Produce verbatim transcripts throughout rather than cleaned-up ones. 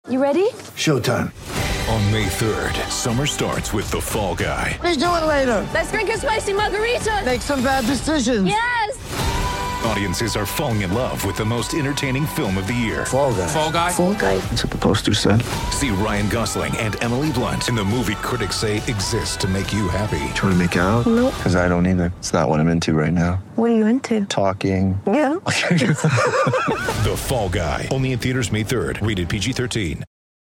You ready? Showtime. On May third, summer starts with The Fall Guy. Let's do it later. Let's drink a spicy margarita. Make some bad decisions. Yes! Audiences are falling in love with the most entertaining film of the year. Fall Guy. Fall Guy. Fall Guy. That's what the poster said. See Ryan Gosling and Emily Blunt in the movie critics say exists to make you happy. Trying to make it out? Nope. Because I don't either. It's not what I'm into right now. What are you into? Talking. Yeah. The Fall Guy. Only in theaters May third. Rated P G thirteen.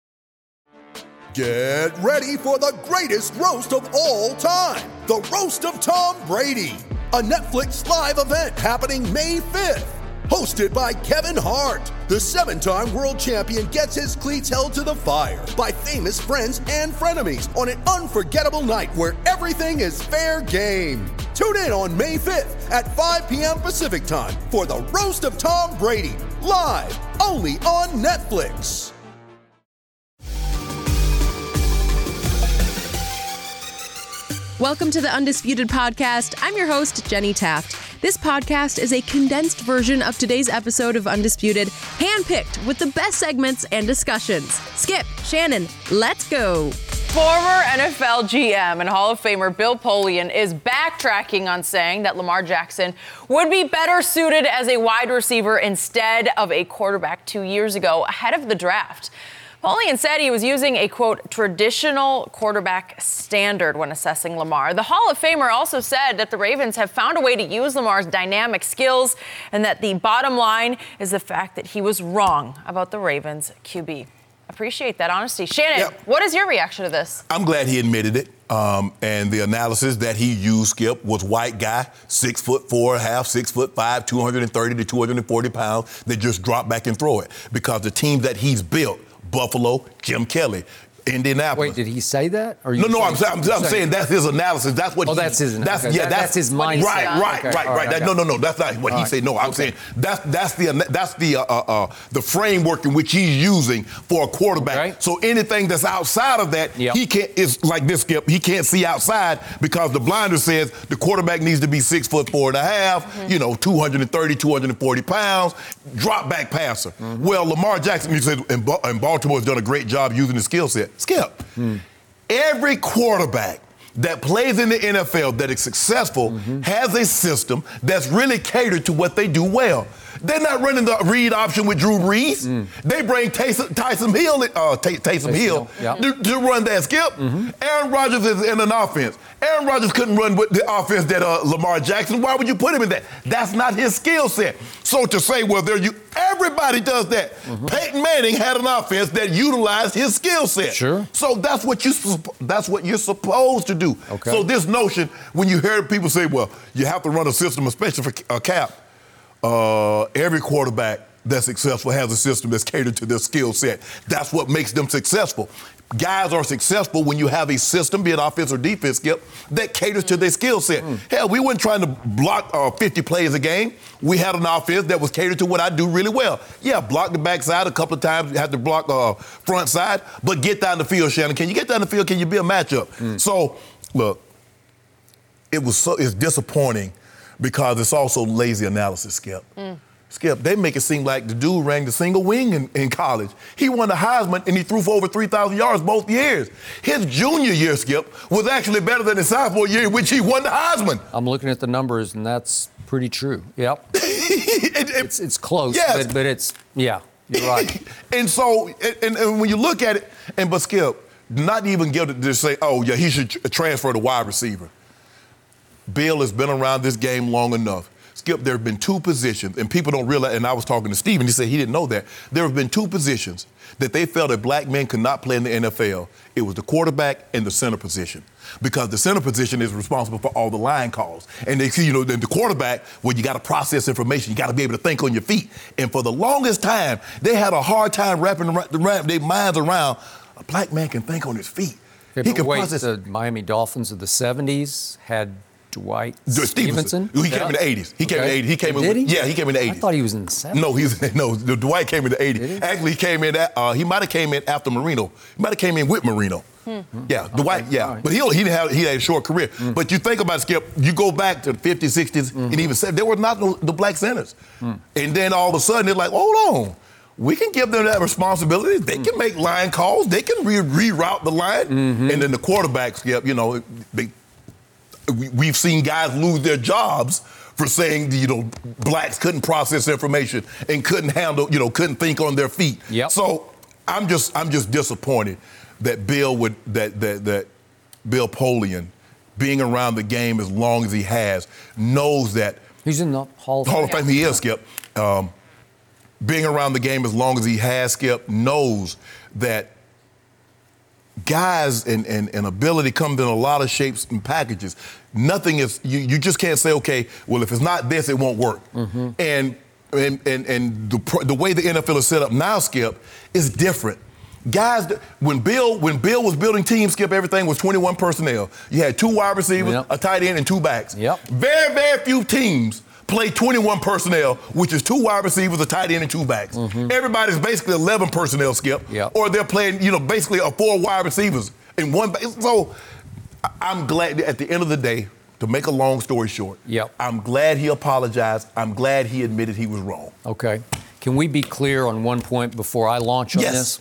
Get ready for the greatest roast of all time. The Roast of Tom Brady. A Netflix live event happening May fifth. Hosted by Kevin Hart. The seven-time world champion gets his cleats held to the fire by famous friends and frenemies on an unforgettable night where everything is fair game. Tune in on May fifth at five p.m. Pacific time for the Roast of Tom Brady. Live only on Netflix. Welcome to the Undisputed Podcast. I'm your host, Jenny Taft. This podcast is a condensed version of today's episode of Undisputed, handpicked with the best segments and discussions. Skip, Shannon, let's go. Former N F L G M and Hall of Famer Bill Polian is backtracking on saying that Lamar Jackson would be better suited as a wide receiver instead of a quarterback two years ago ahead of the draft. Polian said he was using a, quote, traditional quarterback standard when assessing Lamar. The Hall of Famer also said that the Ravens have found a way to use Lamar's dynamic skills and that the bottom line is the fact that he was wrong about the Ravens Q B. Appreciate that honesty. Shannon, yep. What is your reaction to this? I'm glad he admitted it. Um, and the analysis that he used, Skip, was white guy, six foot four, half, six foot five, two hundred thirty to two hundred forty pounds, that just drop back and throw it. Because the team that he's built, Buffalo, Jim Kelly, Indianapolis. Wait, did he say that? Or no, no, I'm, I'm, I'm saying, saying that's his analysis. That's what. Oh, he, that's his. That's okay. yeah. That, That's, that's his mindset. Right, right, okay. right, right. right that, no, no, no. That's not what All he right. said. No, I'm okay. saying that's that's the that's the uh, uh, the framework in which he's using for a quarterback. Okay. So anything that's outside of that, yep. he can't. It's like this, Skip. He can't see outside because the blinder says the quarterback needs to be six foot four and a half. Mm-hmm. You know, two hundred thirty, two hundred forty pounds, drop back passer. Mm-hmm. Well, Lamar Jackson, he said, in, in Baltimore has done a great job using his skill set. Skip. Mm. Every quarterback that plays in the N F L that is successful mm-hmm. has a system that's really catered to what they do well. They're not running the read option with Drew Brees. Mm. They bring Taysom, Tyson Hill, uh, Tay- Taysom, Taysom Hill, yeah. to, to run that, Skip. Mm-hmm. Aaron Rodgers is in an offense. Aaron Rodgers couldn't run with the offense that uh, Lamar Jackson. Why would you put him in that? That's not his skill set. So to say, well, there you, everybody does that. Mm-hmm. Peyton Manning had an offense that utilized his skill set. Sure. So that's what you that's what you're supposed to do. Okay. So this notion, when you hear people say, well, you have to run a system, especially for a cap. Uh, every quarterback that's successful has a system that's catered to their skill set. That's what makes them successful. Guys are successful when you have a system, be it offense or defense, Skip, that caters to their skill set. Mm. Hell, we weren't trying to block uh, fifty plays a game. We had an offense that was catered to what I do really well. Yeah, block the backside a couple of times. You have to block uh, front side, but get down the field, Shannon. Can you get down the field? Can you be a matchup? Mm. So, look, it was so it's disappointing because it's also lazy analysis, Skip. Mm. Skip, they make it seem like the dude ran the single wing in, in college. He won the Heisman, and he threw for over three thousand yards both years. His junior year, Skip, was actually better than his sophomore year in which he won the Heisman. I'm looking at the numbers, and that's pretty true. Yep. it, it, it's, it's close, yes. but, but it's, yeah, you're right. And so, and, and when you look at it, and but Skip, not even give it to say, oh, yeah, he should transfer to wide receiver. Bill has been around this game long enough. Skip, there have been two positions, and people don't realize, and I was talking to Steven, he said he didn't know that. There have been two positions that they felt that black men could not play in the N F L. It was the quarterback and the center position. Because the center position is responsible for all the line calls. And they see, you know, the, the quarterback, well, you got to process information. You got to be able to think on your feet. And for the longest time, they had a hard time wrapping their minds around a black man can think on his feet. Yeah, he but can wait, process. The Miami Dolphins of the seventies had Dwight Stevenson. He yeah. came in the eighties. He okay. came in the eighties. He came Did in. He? Yeah, he came in the eighties. I thought he was in the seventies. No, he was, no. The Dwight came in the eighties. He? Actually, he came in. At, uh, he might have came in after Marino. He might have came in with Marino. Hmm. Yeah, okay. Dwight. Yeah, right. But he he didn't have he had a short career. Mm. But you think about it, Skip. You go back to the fifties, sixties, mm-hmm. and even seventies. There were not no, the black centers. Mm. And then all of a sudden, they're like, hold on. we can give them that responsibility. They can make line calls. They can re- reroute the line. Mm-hmm. And then the quarterbacks, you know, they, we, we've seen guys lose their jobs for saying, you know, blacks couldn't process information and couldn't handle, you know, couldn't think on their feet. Yep. So I'm just I'm just disappointed that Bill would that that that Bill Polian, being around the game as long as he has, knows that he's in the Hall of Fame. Hall of Fame. He is, Skip. Um, being around the game as long as he has, Skip, knows that guys and, and, and ability comes in a lot of shapes and packages. Nothing is, you, you just can't say, okay, well, if it's not this, it won't work. Mm-hmm. And and and, and the, the way the N F L is set up now, Skip, is different. Guys, when Bill when Bill was building teams, Skip, everything was twenty-one personnel. You had two wide receivers, yep. a tight end, and two backs. Yep. Very, very few teams play twenty-one personnel, which is two wide receivers, a tight end, and two backs. Mm-hmm. Everybody's basically eleven personnel, Skip. Yep. Or they're playing, you know, basically a four wide receivers in one. So I'm glad that at the end of the day, to make a long story short, yep. I'm glad he apologized. I'm glad he admitted he was wrong. Okay. Can we be clear on one point before I launch on yes. this?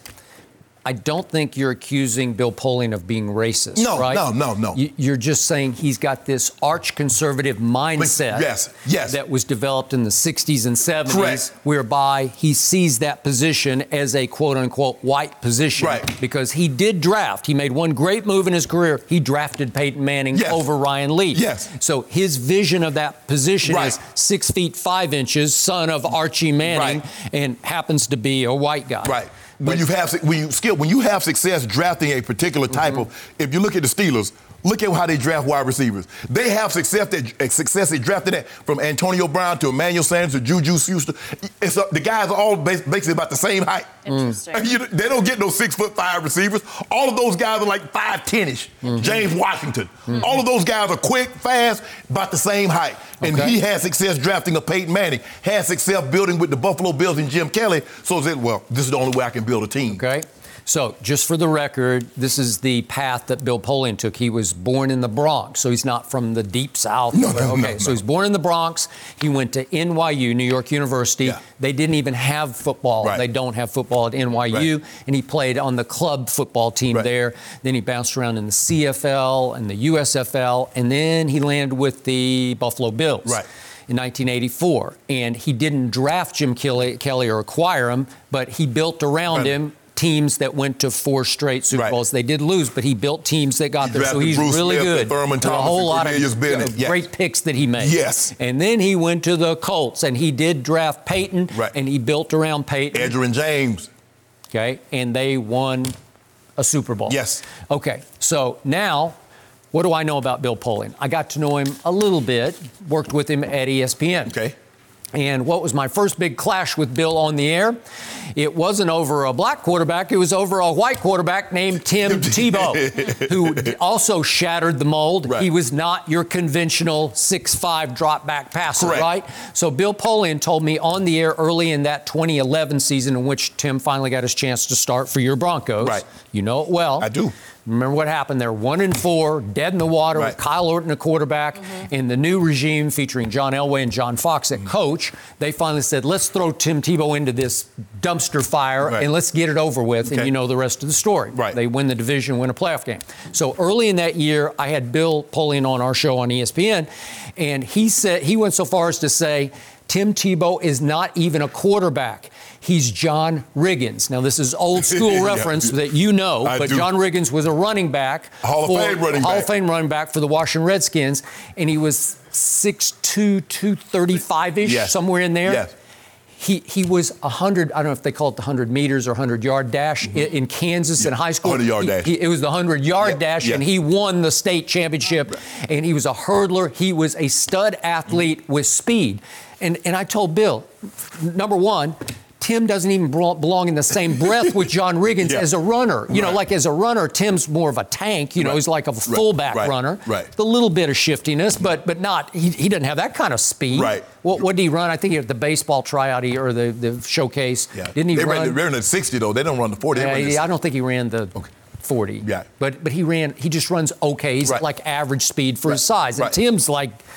I don't think you're accusing Bill Polian of being racist, no, right? No, no, no, no. You're just saying he's got this arch-conservative mindset yes, yes. that was developed in the sixties and seventies, Correct. whereby he sees that position as a quote-unquote white position. Right. Because he did draft. He made one great move in his career. He drafted Peyton Manning yes. over Ryan Leaf. Yes. So his vision of that position right. is six feet five inches, son of Archie Manning, right. and happens to be a white guy. Right. When you have when you Skip, when you have success drafting a particular type mm-hmm. of, if you look at the Steelers, look at how they draft wide receivers. They have success at success at drafting that from Antonio Brown to Emmanuel Sanders to Juju Schuster. It's a, the guys are all basically about the same height. Interesting. Mm. You, they don't get no six foot five receivers. All of those guys are like five ten-ish. Mm-hmm. James Washington. Mm-hmm. All of those guys are quick, fast, about the same height. And okay. he had success drafting a Peyton Manning, had success building with the Buffalo Bills and Jim Kelly. So said, well, this is the only way I can build a team. Okay. So just for the record, this is the path that Bill Polian took. He was born in the Bronx, so he's not from the deep South. No, no, okay, no, no. So he's born in the Bronx. He went to N Y U, New York University. Yeah. They didn't even have football. Right. They don't have football at N Y U. Right. And he played on the club football team right. there. Then he bounced around in the C F L and the U S F L. And then he landed with the Buffalo Bills. Right. In nineteen eighty-four. And he didn't draft Jim Kelly, Kelly or acquire him, but he built around right. him teams that went to four straight Super right. Bowls. They did lose, but he built teams that got he there. So he's Bruce really Smith, good. Thurman There were a Thomas, whole lot of Bennett. Yes. great picks that he made. Yes. And then he went to the Colts, and he did draft Peyton, right. and he built around Peyton. Edgerrin James. Okay, and they won a Super Bowl. Yes. Okay, so now, what do I know about Bill Polian? I got to know him a little bit, worked with him at E S P N. Okay. And what was my first big clash with Bill on the air? It wasn't over a black quarterback. It was over a white quarterback named Tim Tebow, who also shattered the mold. Right. He was not your conventional six five drop back passer, Correct. right? So Bill Polian told me on the air early in that twenty eleven season in which Tim finally got his chance to start for your Broncos. Right. You know it well. I do. Remember what happened? They're one and four, dead in the water right. with Kyle Orton, a quarterback. Mm-hmm. In the new regime featuring John Elway and John Fox at mm-hmm. coach, they finally said, let's throw Tim Tebow into this dumpster fire right. and let's get it over with. Okay. And you know the rest of the story. Right. They win the division, win a playoff game. So early in that year, I had Bill Polian on our show on E S P N, and he said he went so far as to say, Tim Tebow is not even a quarterback. He's John Riggins. Now, this is old school yeah. reference that you know, I but do. John Riggins was a running back. Hall of for, Fame running Hall back. of Fame running back for the Washington Redskins, and he was six two, two thirty-five-ish, yes. somewhere in there. Yes. He he was one hundred, I don't know if they call it the one hundred meters or one hundred yard dash mm-hmm. in, in Kansas yeah. in high school. one hundred yard he, dash. He, it was the one hundred yard yeah. dash, yeah. and he won the state championship, right. and he was a hurdler. He was a stud athlete mm-hmm. with speed. And, and I told Bill, number one, Tim doesn't even belong in the same breath with John Riggins yeah. as a runner. You right. know, like as a runner, Tim's more of a tank. You know, right. he's like a fullback right. runner. Right. With a little bit of shiftiness, but but not, he, he doesn't have that kind of speed. Right. What, what did he run? I think at the baseball tryout or the, the showcase. Yeah. Didn't he they run? Ran, they ran the sixty, though. They don't run the forty. Yeah, the I don't think he ran the okay. forty. Yeah. But but he ran, he just runs okay. He's right. like average speed for right. his size. And right. Tim's like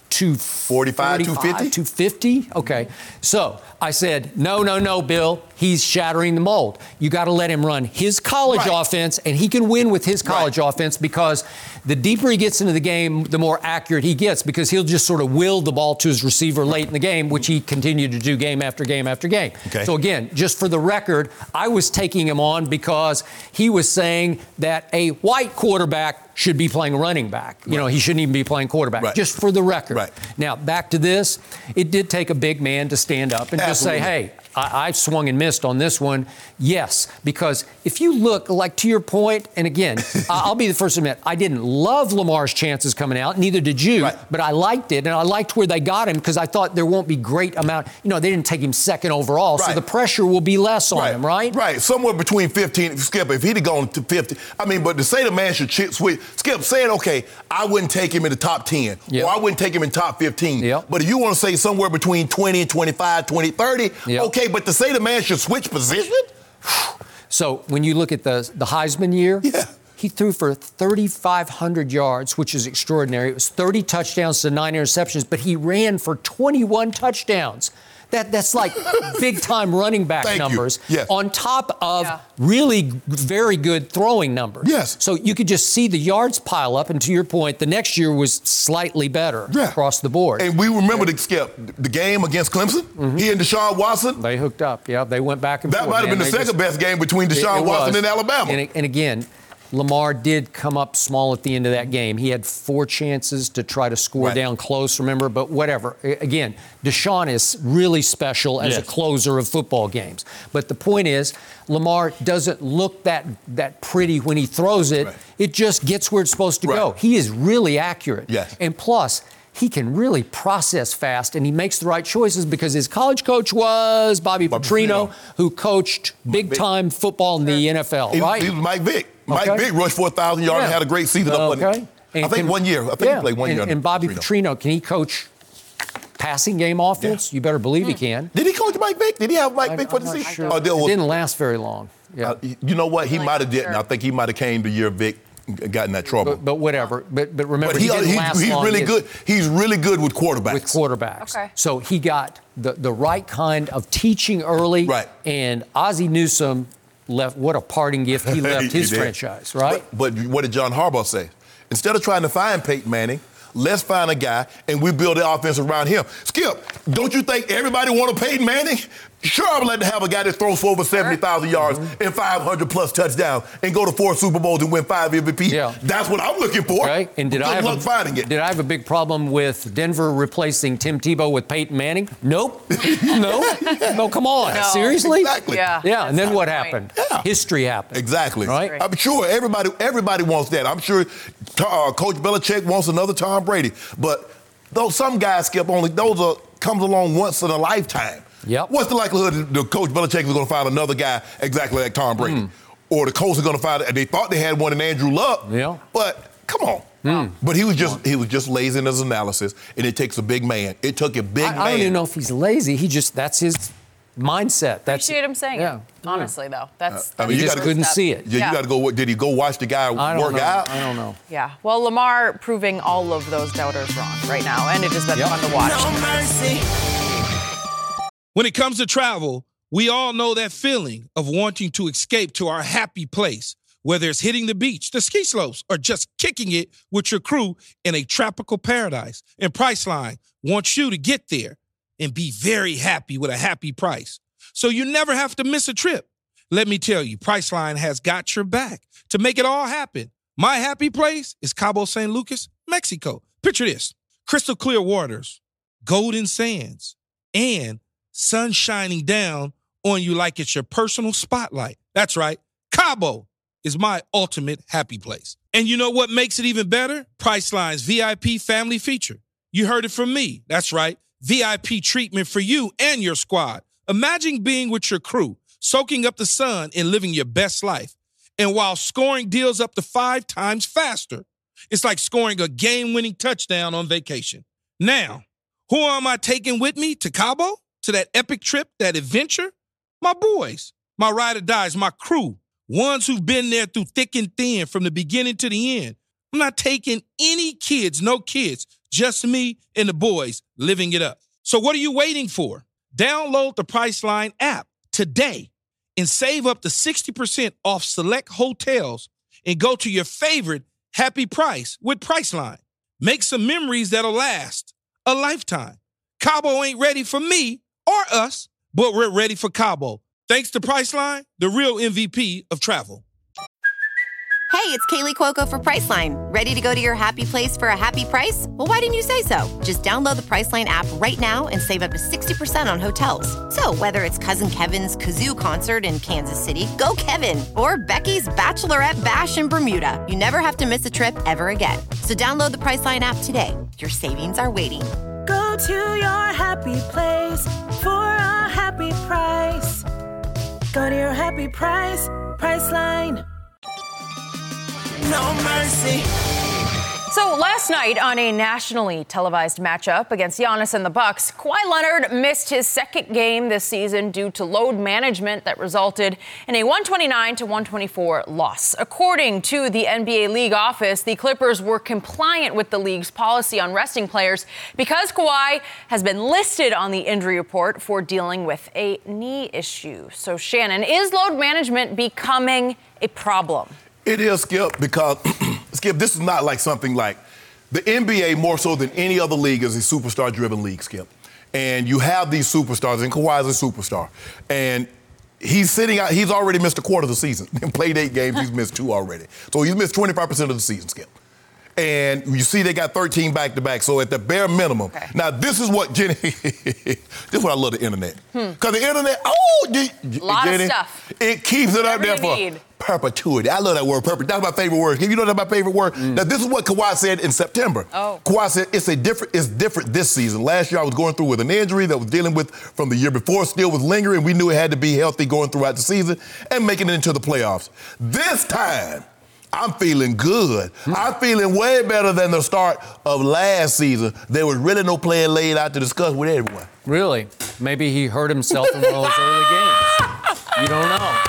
two forty-five, two fifty? two fifty? Okay. So I said, no, no, no, Bill. He's shattering the mold. You got to let him run his college Right. offense, and he can win with his college Right. offense because the deeper he gets into the game, the more accurate he gets because he'll just sort of will the ball to his receiver late in the game, which he continued to do game after game after game. Okay. So again, just for the record, I was taking him on because he was saying that a white quarterback should be playing running back. You Right. know, he shouldn't even be playing quarterback. Right. Just for the record. Right. Now, back to this. It did take a big man to stand up and Absolutely. just say, hey, I, I've swung and missed on this one. Yes, because if you look, like to your point, and again, I'll be the first to admit, I didn't love Lamar's chances coming out, neither did you, Right. but I liked it, and I liked where they got him because I thought there won't be great amount. You know, they didn't take him second overall, so Right. the pressure will be less on him, right? Right. Somewhere between fifteen, Skip, if he'd have gone to fifty, I mean, but to say the man should chip switch, Skip, saying, okay, I wouldn't take him in the top ten, Yep. or I wouldn't take him in top fifteen. Yep. But if you want to say somewhere between twenty and twenty-five, twenty, thirty, Yep. okay, but to say the man should switch position? So when you look at the the Heisman year, Yeah. he threw for thirty-five hundred yards, which is extraordinary. It was thirty touchdowns to nine interceptions, but he ran for twenty-one touchdowns. That that's like big time running back Thank you. numbers Yes. on top of Yeah. really g- very good throwing numbers. Yes. So you could just see the yards pile up, and to your point, the next year was slightly better Yeah. across the board. And we remember the Skip, the game against Clemson. Mm-hmm. He and Deshaun Watson. They hooked up. Yeah, they went back and That forth. might have been man. the They second just- best game between It- Deshaun it Watson was. and Alabama. And, and again, Lamar did come up small at the end of that game. He had four chances to try to score Right. down close, remember, but whatever. A- Again, Deshaun is really special as Yes. a closer of football games. But the point is, Lamar doesn't look that that pretty when he throws it. Right. It just gets where it's supposed to go. Right. He is really accurate. Yes. And plus, he can really process fast, and he makes the right choices because his college coach was Bobby, Bobby Petrino, Petrino. who coached big-time football in the N F L, He, right? he was Mike Vick. Mike Okay. Vick rushed for one thousand yards and Yeah. had a great season up on Okay. it. And I think can- one year. I think yeah. he played one and, year. under And Bobby Petrino. Petrino, can he coach passing game offense? Yeah. You better believe he can. Did he coach Mike Vick? Did he have Mike I- Vick for I'm the not season? sure. Oh, there It was- didn't last very long. Yeah. uh, you know what? He Really might have not didn't. sure. I think he might have came the year Vick got in that trouble. but, but whatever. But but remember, But he, he didn't he- last he's long. really He- good. He's really good with quarterbacks. with quarterbacks. Okay. So he got the, the right kind of teaching early. Right. And Ozzie Newsome left, what a parting gift he left He his did. franchise, right? But, but what did John Harbaugh say? Instead of trying to find Peyton Manning, let's find a guy and we build the offense around him. Skip, don't you think everybody want a Peyton Manning? Sure, I would like to have a guy that throws for over seventy thousand yards Mm-hmm. and five hundred plus touchdowns and go to four Super Bowls and win five M V P. Yeah. That's what I'm looking for. Okay. And did Good I have luck a, finding it. Did I have a big problem with Denver replacing Tim Tebow with Peyton Manning? Nope. no. No, come on. No. Seriously? Exactly. Yeah. Yeah, and then That's what the point. happened? Yeah. History happened. Exactly. Right? I'm sure everybody everybody wants that. I'm sure uh, Coach Belichick wants another Tom Brady. But those some guys, Skip, only those are comes along once in a lifetime. Yep. What's the likelihood that the Coach Belichick is going to find another guy exactly like Tom Brady? Mm. Or the Colts are going to find it. They thought they had one in Andrew Luck. Yeah. But come on. Mm. But he was just he was just lazy in his analysis, and it takes a big man. It took a big I, man. I don't even know if he's lazy. He just, that's his mindset. That's Appreciate him saying yeah. it. Honestly, though, that's. I that's mean, You you just gotta- couldn't step. see it. Yeah, Yeah. you got to go. Did he go watch the guy I don't work know. out? I don't know. Yeah. Well, Lamar proving all of those doubters wrong right now, and it has been Yep. fun to watch. When it comes to travel, we all know that feeling of wanting to escape to our happy place, whether it's hitting the beach, the ski slopes, or just kicking it with your crew in a tropical paradise. And Priceline wants you to get there and be very happy with a happy price, so you never have to miss a trip. Let me tell you, Priceline has got your back to make it all happen. My happy place is Cabo San Lucas, Mexico. Picture this: crystal clear waters, golden sands, and sun shining down on you like it's your personal spotlight. That's right. Cabo is my ultimate happy place. And you know what makes it even better? Priceline's V I P family feature. You heard it from me. That's right. V I P treatment for you and your squad. Imagine being with your crew, soaking up the sun and living your best life. And while scoring deals up to five times faster, it's like scoring a game-winning touchdown on vacation. Now, who am I taking with me to Cabo? To that epic trip, that adventure? My boys, my ride or dies, my crew, ones who've been there through thick and thin from the beginning to the end. I'm not taking any kids, no kids, Just me and the boys living it up. So what are you waiting for? Download the Priceline app today and save up to sixty percent off select hotels and go to your favorite happy price with Priceline. Make some memories that'll last a lifetime. Cabo ain't ready for me or us, but we're ready for Cabo. Thanks to Priceline, the real M V P of travel. Hey, it's Kaylee Cuoco for Priceline. Ready to go to your happy place for a happy price? Well, why didn't you say so? Just download the Priceline app right now and save up to sixty percent on hotels. So whether it's Cousin Kevin's Kazoo Concert in Kansas City, go Kevin, or Becky's Bachelorette Bash in Bermuda, you never have to miss a trip ever again. So download the Priceline app today. Your savings are waiting. Go to your happy place for a happy price. Go to your happy price, Priceline. No mercy. So last night on a nationally televised matchup against Giannis and the Bucks, Kawhi Leonard missed his second game this season due to load management that resulted in a one twenty-nine to one twenty-four loss. According to the N B A League office, the Clippers were compliant with the league's policy on resting players because Kawhi has been listed on the injury report for dealing with a knee issue. So Shannon, is load management becoming a problem? It is, Skip, because, Skip, this is not like something like the N B A, more so than any other league, is a superstar-driven league, Skip. And you have these superstars, and Kawhi is a superstar. And he's sitting out, he's already missed a quarter of the season. In played eight games, he's missed two already. So he's missed twenty-five percent of the season, Skip. And you see they got thirteen back-to-back, so at the bare minimum. Okay. Now, this is what, Jenny, this is what I love the internet. Because hmm. the internet, oh, Jenny, a lot Jenny, of stuff. It keeps it up there for need. Perpetuity. I love that word, perpetuity. That's my favorite word. You know that's my favorite word? Mm. Now, this is what Kawhi said in September. Oh. Kawhi said it's a different, it's different this season. Last year, I was going through with an injury that I was dealing with from the year before, still was lingering. We knew it had to be healthy going throughout the season and making it into the playoffs. This time, I'm feeling good. Mm. I'm feeling way better than the start of last season. There was really no plan laid out to discuss with everyone. Really? Maybe he hurt himself in one of those early games. You don't know.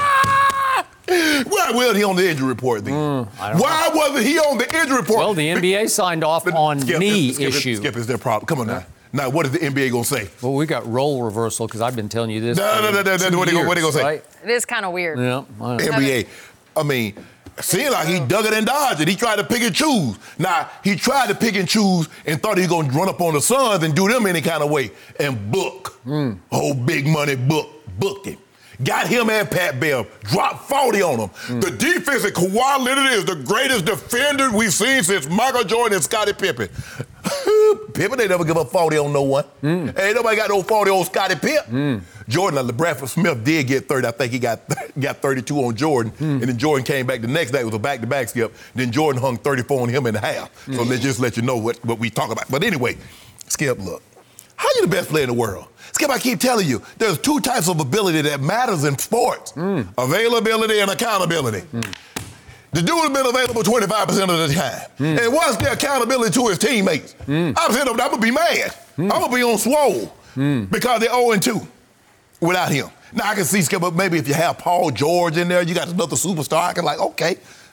Why wasn't he on the injury report then? Mm, Why know. wasn't he on the injury report? Well, the N B A signed off but, on Skip, knee Skip, issue. Skip, is their problem. Come on now. Now, what is the N B A going to say? Well, we got role reversal because I've been telling you this. No, no, no, no, no. What are they going to say? Right? It is kind of weird. Yeah. N B A. I mean, seemed like he dug it and dodged it. He tried to pick and choose. Now, he tried to pick and choose and thought he was going to run up on the Suns and do them any kind of way. And book. Mm. Whole big money book. Booked him. Got him and Pat Bev. Dropped forty on him. Mm. The defense at Kawhi Leonard is the greatest defender we've seen since Michael Jordan and Scottie Pippen. Pippen ain't never give up forty on no one. Mm. Ain't nobody got no forty on Scottie Pippen. Mm. Jordan, Bradford Smith did get thirty. I think he got got thirty-two on Jordan. Mm. And then Jordan came back the next day. It was a back-to-back, Skip. Then Jordan hung thirty-four on him in the half. Mm. So let's just let you know what, what we talk about. But anyway, Skip, look. How you the best player in the world? Skip, I keep telling you, there's two types of ability that matters in sports. Mm. Availability and accountability. Mm. The dude has been available twenty-five percent of the time. Mm. And what's the accountability to his teammates? Mm. I'm saying I'm going to be mad. Mm. I'm going to be on swole mm. because they're oh and two without him. Now, I can see, Skip, but maybe if you have Paul George in there, you got another superstar, I can like, okay.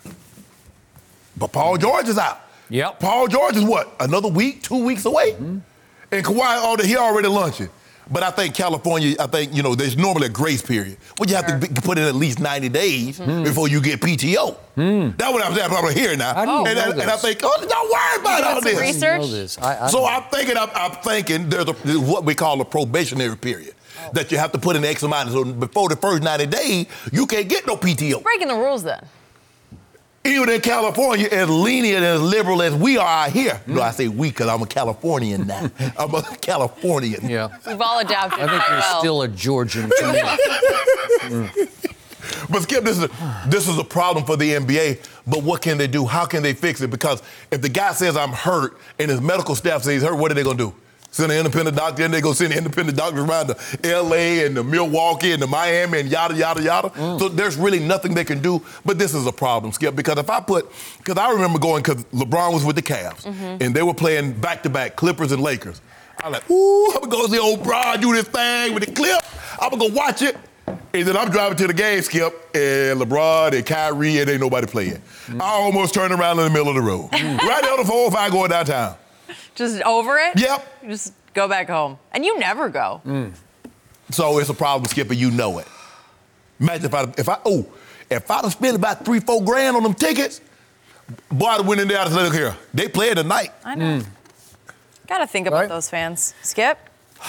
But Paul George is out. Yep. Paul George is what, another week, two weeks away? Mm. And Kawhi, he already lunching. But I think California, I think, you know, there's normally a grace period. Well, you have sure. to be, put in at least ninety days mm. before you get P T O. Mm. That's what I'm saying. I'm here now. I don't and, know and, this. and I think, oh, don't worry about all this. Research? Know this. I, I so I'm thinking, I'm, I'm thinking there's, a, there's what we call a probationary period. Oh. That you have to put in X amount. So before the first ninety days, you can't get no P T O. Breaking the rules then. Even in California, as lenient and as liberal as we are here. Mm. No, I say we because I'm a Californian now. I'm a Californian. Yeah. We've all adapted. I think you're well. still a Georgian to me. mm. But Skip, this is, a, this is a problem for the N B A. But what can they do? How can they fix it? Because if the guy says I'm hurt and his medical staff says he's hurt, what are they going to do? Send an independent doctor in, they go send an independent doctor around to L A and to Milwaukee and to Miami and yada, yada, yada. Mm. So there's really nothing they can do. But this is a problem, Skip, because if I put, because I remember going, because LeBron was with the Cavs, mm-hmm. and they were playing back-to-back Clippers and Lakers. I was like, ooh, I'm going to go see old Bron do this thing with the clip. I'm going to go watch it. And then I'm driving to the game, Skip, and LeBron and Kyrie, and ain't nobody playing. Mm. I almost turned around in the middle of the road. Mm. Right there on the four oh five going downtown. Just over it? Yep. You just go back home. And you never go. Mm. So it's a problem, Skipper. You know it. Imagine if I, if I, oh, if I'd have spent about three, four grand on them tickets, boy, I'd have went in there and said, look here, they play tonight. I know. Mm. Got to think about right? those fans. Skip?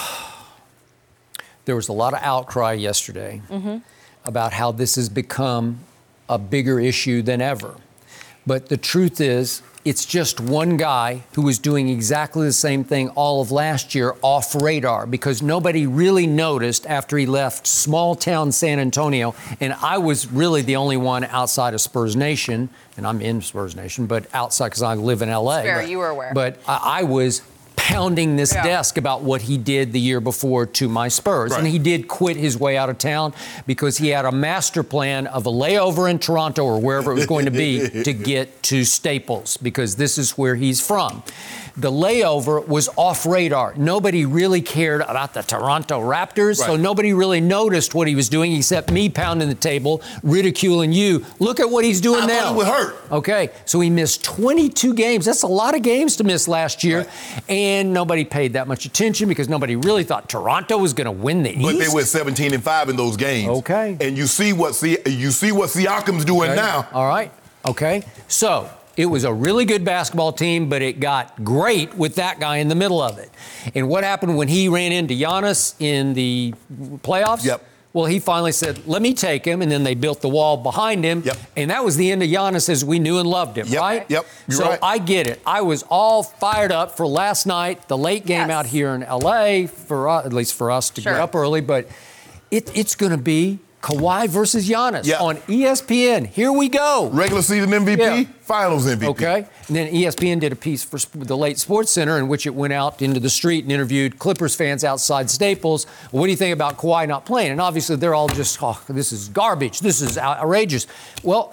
There was a lot of outcry yesterday mm-hmm. about how this has become a bigger issue than ever. But the truth is, it's just one guy who was doing exactly the same thing all of last year off radar because nobody really noticed after he left small town San Antonio. And I was really the only one outside of Spurs Nation, and I'm in Spurs Nation, but outside because I live in L A. Fair, but, you were aware. But I, I was pounding this yeah. desk about what he did the year before to my Spurs. Right. And he did quit his way out of town because he had a master plan of a layover in Toronto or wherever it was going to be to get to Staples because this is where he's from. The layover was off radar. Nobody really cared about the Toronto Raptors, right. so nobody really noticed what he was doing except me pounding the table, ridiculing you. Look at what he's doing I now. thought it would hurt. Okay, so he missed twenty-two games. That's a lot of games to miss last year. Right. And nobody paid that much attention because nobody really thought Toronto was going to win the but East. But they went seventeen and five in those games. Okay. And you see what Si- you see what Siakam's doing okay. now. All right. Okay. So it was a really good basketball team, but it got great with that guy in the middle of it. And what happened when he ran into Giannis in the playoffs? Yep. Well, he finally said, let me take him, and then they built the wall behind him. Yep. And that was the end of Giannis as we knew and loved him, yep. right? Yep, you're so right. I get it. I was all fired up for last night, the late game yes. out here in L A, for uh, at least for us to sure. get up early, but it, it's going to be Kawhi versus Giannis yep. on E S P N. Here we go. Regular season M V P, yeah. finals M V P. Okay. And then E S P N did a piece for the late Sports Center in which it went out into the street and interviewed Clippers fans outside Staples. What do you think about Kawhi not playing? And obviously they're all just, oh, this is garbage. This is outrageous. Well,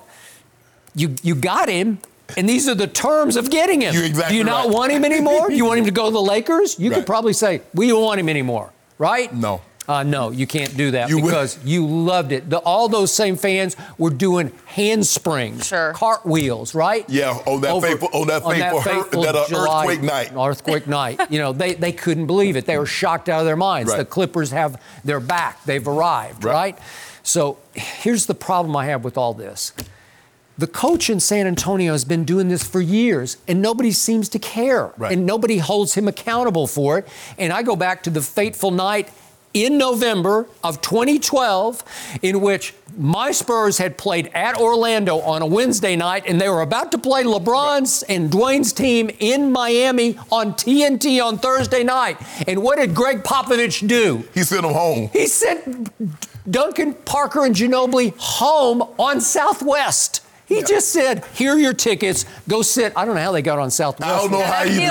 you you got him. And these are the terms of getting him. You're exactly do you not right. want him anymore? Do you want him to go to the Lakers? You right. could probably say, we don't want him anymore, right? No. Uh, no, you can't do that you because will. you loved it. The, all those same fans were doing handsprings, sure. cartwheels, right? Yeah, on that Over, faithful, on that on faithful, that faithful that, uh, July, earthquake night. Earthquake night. You know, they, they couldn't believe it. They were shocked out of their minds. Right. The Clippers have their back. They've arrived, right. right? So here's the problem I have with all this. The coach in San Antonio has been doing this for years, and nobody seems to care. Right. And nobody holds him accountable for it. And I go back to the fateful night in November of twenty twelve, in which my Spurs had played at Orlando on a Wednesday night, and they were about to play LeBron's and Dwayne's team in Miami on T N T on Thursday night. And what did Greg Popovich do? He sent them home. He sent Duncan, Parker, and Ginobili home on Southwest. He yeah. just said, here are your tickets. Go sit. I don't know how they got on Southwest. I don't know how you...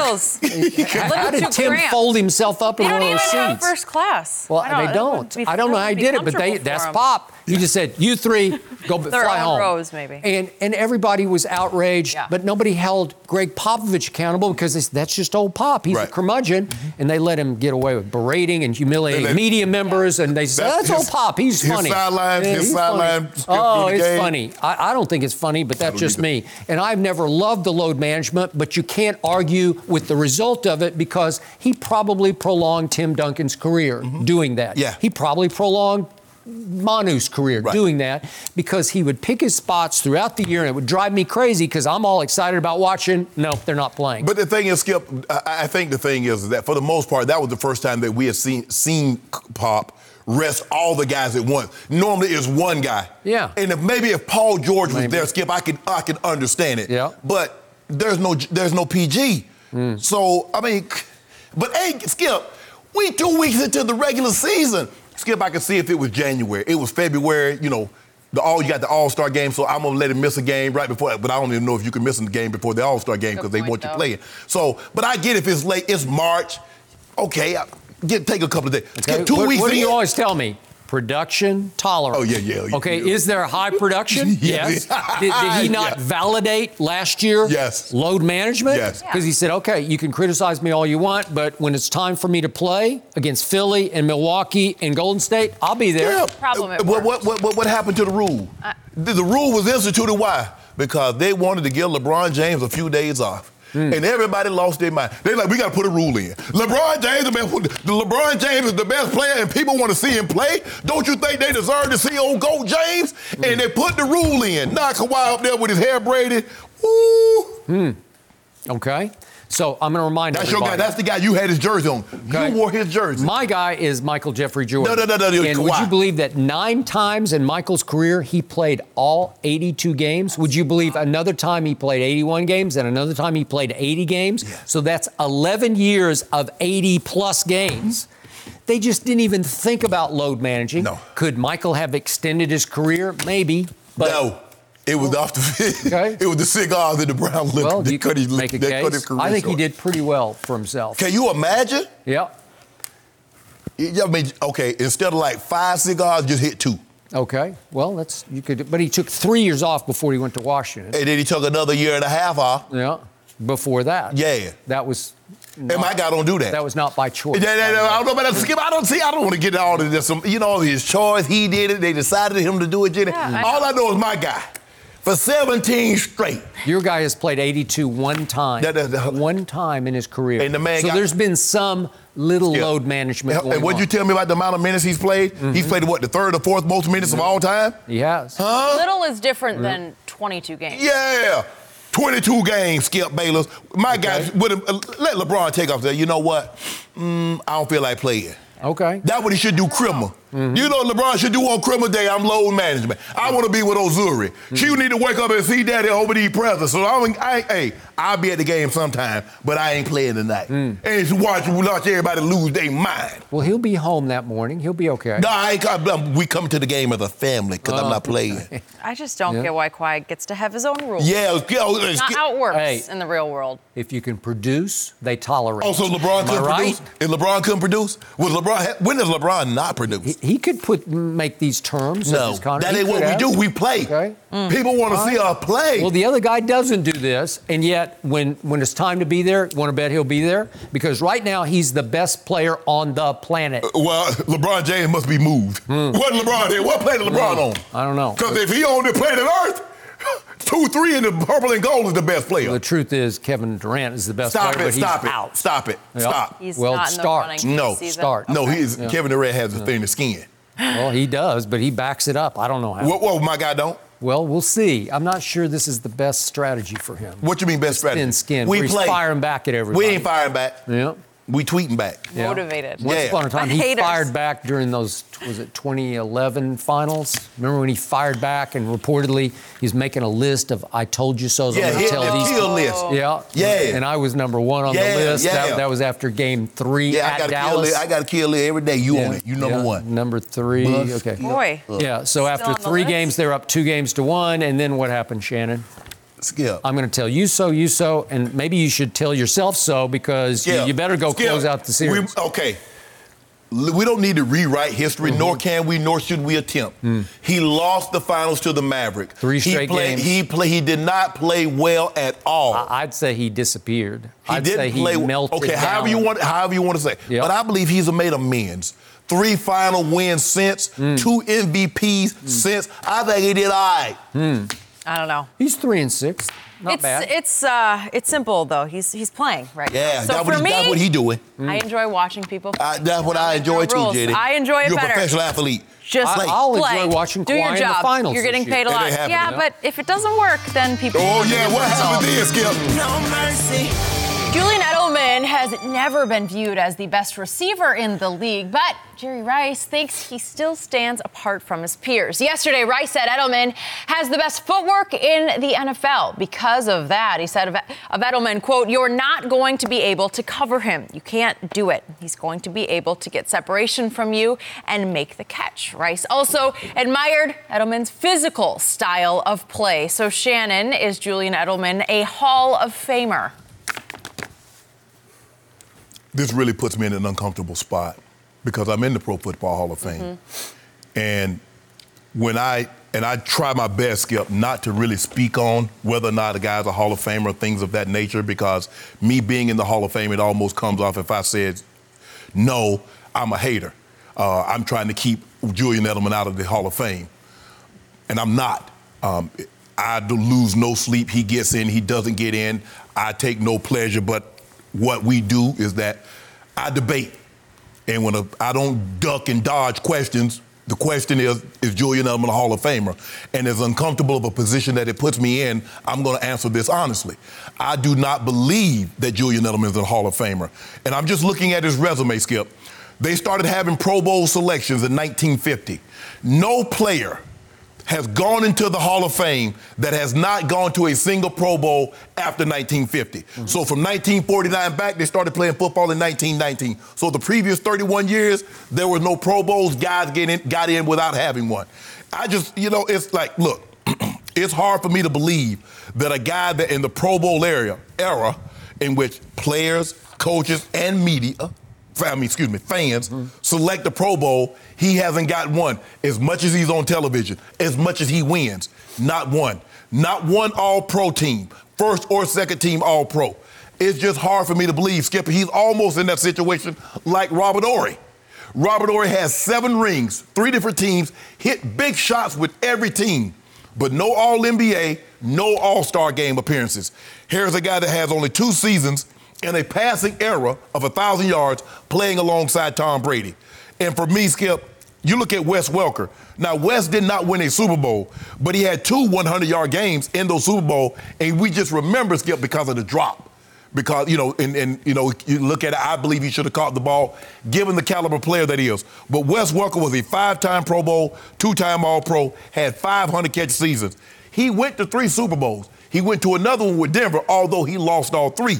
how, how did Tim cramped. fold himself up in one of those seats? They don't even have first class. Well, don't, they don't. I don't know how he did it, but they, that's him. Pop. He just said, you three, go fly home. Rows, maybe. And, and everybody was outraged, yeah. but nobody held Greg Popovich accountable because they, that's just old Pop. He's right. a curmudgeon, mm-hmm. and they let him get away with berating and humiliating they, media members, yeah. and they said, that's, that's his, old Pop. He's his funny. Sideline, yeah, his sideline. Oh, it's game. funny. I, I don't think it's funny, but that's just me. And I've never loved the load management, but you can't argue with the result of it because he probably prolonged Tim Duncan's career mm-hmm. doing that. Yeah. He probably prolonged Manu's career right. doing that because he would pick his spots throughout the year, and it would drive me crazy because I'm all excited about watching. No, they're not playing. But the thing is, Skip, I think the thing is that for the most part, that was the first time that we have seen seen Pop rest all the guys at once. Normally it's one guy. Yeah. And if maybe if Paul George was maybe. there, Skip, I could I could understand it. Yeah. But there's no there's no P G. Mm. So I mean, but hey, Skip, we two weeks into the regular season. Skip, I could see if it was January. It was February, you know, the all you got the All-Star game, so I'm gonna let him miss a game right before. But I don't even know if you can miss a game before the All-Star game because they want though. you playing. So, but I get if it's late. It's March. Okay, I, get take a couple of days. Okay. Skip, two what, weeks. What do you in. always tell me? Production tolerance. Oh, yeah, yeah. yeah okay, yeah. is there high production? yes. did, did he not yeah. validate last year? Yes. Load management? Yes. Because he said, okay, you can criticize me all you want, but when it's time for me to play against Philly and Milwaukee and Golden State, I'll be there. Yeah. Problem uh, what, what, what, what happened to the rule? Uh, the, the rule was instituted why? Because they wanted to give LeBron James a few days off. Mm. And everybody lost their mind. They're like, we got to put a rule in. LeBron James, the best, the LeBron James is the best player, and people want to see him play. Don't you think they deserve to see old GOAT James? Mm. And they put the rule in. Now Kawhi up there with his hair braided. Woo! Mm. Okay. So I'm going to remind That's everybody. your guy. That's the guy you had his jersey on. Okay. You wore his jersey. My guy is Michael Jeffrey Jordan. No, no, no, no. And Kawhi. would you believe that nine times in Michael's career he played all eighty-two games? Would you believe another time he played eighty-one games and another time he played eighty games? Yeah. So that's eleven years of eighty-plus games. They just didn't even think about load managing. No. Could Michael have extended his career? Maybe. But no. It was off the okay. It was the cigars and the brown liquor. Well, that you cut could his, make a that case. Cut his career I think short. he did pretty well for himself. Can you imagine? Yeah. I mean, okay, instead of like five cigars, just hit two. Okay. Well, that's you could. But he took three years off before he went to Washington. And then he took another year and a half off. Yeah. Before that. Yeah. That was. Not, and my guy don't do that. That was not by choice. Yeah, yeah, yeah, I don't know about that. Skip. I don't see. I don't want to get all of this. You know, his choice. He did it. They decided him to do it. Jenny. Yeah, all I know is my guy. For seventeen straight. Your guy has played eighty-two one time. That, that, that, one time in his career. And the man so got, there's been some little yeah. load management and, going and what'd on. you tell me about the amount of minutes he's played? Mm-hmm. He's played, what, the third or fourth most minutes mm-hmm. of all time? He has. Huh? Little is different mm-hmm. than twenty-two games. Yeah. twenty-two games, Skip Bayless. My okay. guy, with him, uh, let LeBron take off there. You know what? Mm, I don't feel like playing. Okay. That's what he should do, Crimmer. Mm-hmm. You know what LeBron should do on Crimmer Day? I'm load management. I want to be with Ozuri. Mm-hmm. She need to wake up and see Daddy over these presents. So I, I, hey, I'll be at the game sometime, but I ain't playing tonight. Mm. And watch, watch everybody lose their mind. Well, he'll be home that morning. He'll be okay. No, I ain't, I, we come to the game as a family because oh, I'm not playing. Okay. I just don't yeah. get why Kawhi gets to have his own rules. Yeah, it's not how it works hey, in the real world. If you can produce, they tolerate. Oh, so LeBron couldn't right? produce? If LeBron couldn't produce? Was LeBron? When does LeBron not produce? He, he could put make these terms. No, that ain't what we do. We play. Okay. Mm. People want to see us play. Well, the other guy doesn't do this, and yet when when it's time to be there, want to bet he'll be there because right now he's the best player on the planet. Uh, well, LeBron James must be moved. Mm. What LeBron did? What planet LeBron mm. on? I don't know. Because if he on the planet Earth. Two, three, and the purple and gold is the best player. Well, the truth is, Kevin Durant is the best stop player, it, but stop he's it, out. Stop it. Yep. Stop. He's well, not start. In the no, start. Okay. No, he is. Yeah. Kevin Durant has a yeah. thinner skin. Well, he does, but he backs it up. I don't know how. Well, well, my guy don't. Well, we'll see. I'm not sure this is the best strategy for him. What you mean best strategy? Thin skin. We where play. He's firing back at everybody. We ain't firing back. Yeah. We tweeting back. Yeah. Motivated. Once yeah. upon a time, but he haters. fired back during those, was it twenty eleven finals? Remember when he fired back and reportedly he's making a list of I told you so's. Yeah, I'm going to tell these kill list. Yeah. Yeah. And I was number one on yeah, the list. Yeah. That, that was after game three yeah, at I gotta Dallas. Kill I got to kill Lee every day. You yeah. on it. You number yeah. one. Number three. Bus. Okay. Boy. Yeah, so after three list? games, they're up two games to one. And then what happened, Shannon? Skip. I'm going to tell you so, you so, and maybe you should tell yourself so because you, you better go Skip. close out the series. We, okay. We don't need to rewrite history, mm-hmm. nor can we, nor should we attempt. Mm. He lost the finals to the Maverick. Three straight he played, games. He play, He did not play well at all. I'd say he disappeared. He I'd didn't say play. He melted okay, down. however you want, however you want to say. Yep. But I believe he's made amends. Three final wins since, mm. two M V Ps mm. since. I think he did all right. Mm. I don't know. He's three and six. Not it's, bad. It's uh, it's simple though. He's he's playing right yeah, now. Yeah, so that's, for what he, me, that's what he doing. I enjoy watching people. I, that's what I enjoy too, rules. Jenny. I enjoy it You're better. You're a professional athlete. Just I, I'll play. enjoy watching Do Kawhi your in job. the finals. You're getting paid a lot. Happen, yeah, you know? but if it doesn't work, then people. Oh yeah, what happened then, Skip? No mercy. Julian Edelman has never been viewed as the best receiver in the league, but Jerry Rice thinks he still stands apart from his peers. Yesterday, Rice said Edelman has the best footwork in the N F L. Because of that, he said of, of Edelman, quote, "You're not going to be able to cover him. You can't do it. He's going to be able to get separation from you and make the catch." Rice also admired Edelman's physical style of play. So, Shannon, is Julian Edelman a Hall of Famer? This really puts me in an uncomfortable spot because I'm in the Pro Football Hall of Fame. Mm-hmm. And when I, and I try my best, Skip, not to really speak on whether or not a guy's a Hall of Famer or things of that nature, because me being in the Hall of Fame, it almost comes off if I said, no, I'm a hater. Uh, I'm trying to keep Julian Edelman out of the Hall of Fame. And I'm not. Um, I do lose no sleep. He gets in, he doesn't get in. I take no pleasure, but what we do is that I debate. And when a, I don't duck and dodge questions, the question is, is Julian Edelman a Hall of Famer? And as uncomfortable of a position that it puts me in, I'm going to answer this honestly. I do not believe that Julian Edelman is a Hall of Famer. And I'm just looking at his resume, Skip. They started having Pro Bowl selections in nineteen fifty. No player has gone into the Hall of Fame that has not gone to a single Pro Bowl after nineteen fifty. Mm-hmm. So from nineteen forty-nine back, they started playing football in nineteen nineteen. So the previous thirty-one years, there were no Pro Bowls. Guys get in, got in without having one. I just, you know, it's like, look, it's hard for me to believe that a guy that in the Pro Bowl area, era in which players, coaches, and media, I mean, excuse me, fans mm-hmm. select the Pro Bowl, he hasn't got one. As much as he's on television, as much as he wins, not one. Not one all-pro team, first or second team all-pro. It's just hard for me to believe, Skipper. He's almost in that situation like Robert Horry. Robert Horry has seven rings, three different teams, hit big shots with every team, but no All N B A, no All-Star game appearances. Here's a guy that has only two seasons in a passing era of one thousand yards playing alongside Tom Brady. And for me, Skip, you look at Wes Welker. Now, Wes did not win a Super Bowl, but he had two hundred-yard games in those Super Bowl, and we just remember, Skip, because of the drop. Because, you know, and, and you know, you look at it, I believe he should have caught the ball, given the caliber player that he is. But Wes Welker was a five-time Pro Bowl, two-time All-Pro, had five hundred catch seasons. He went to three Super Bowls. He went to another one with Denver, although he lost all three.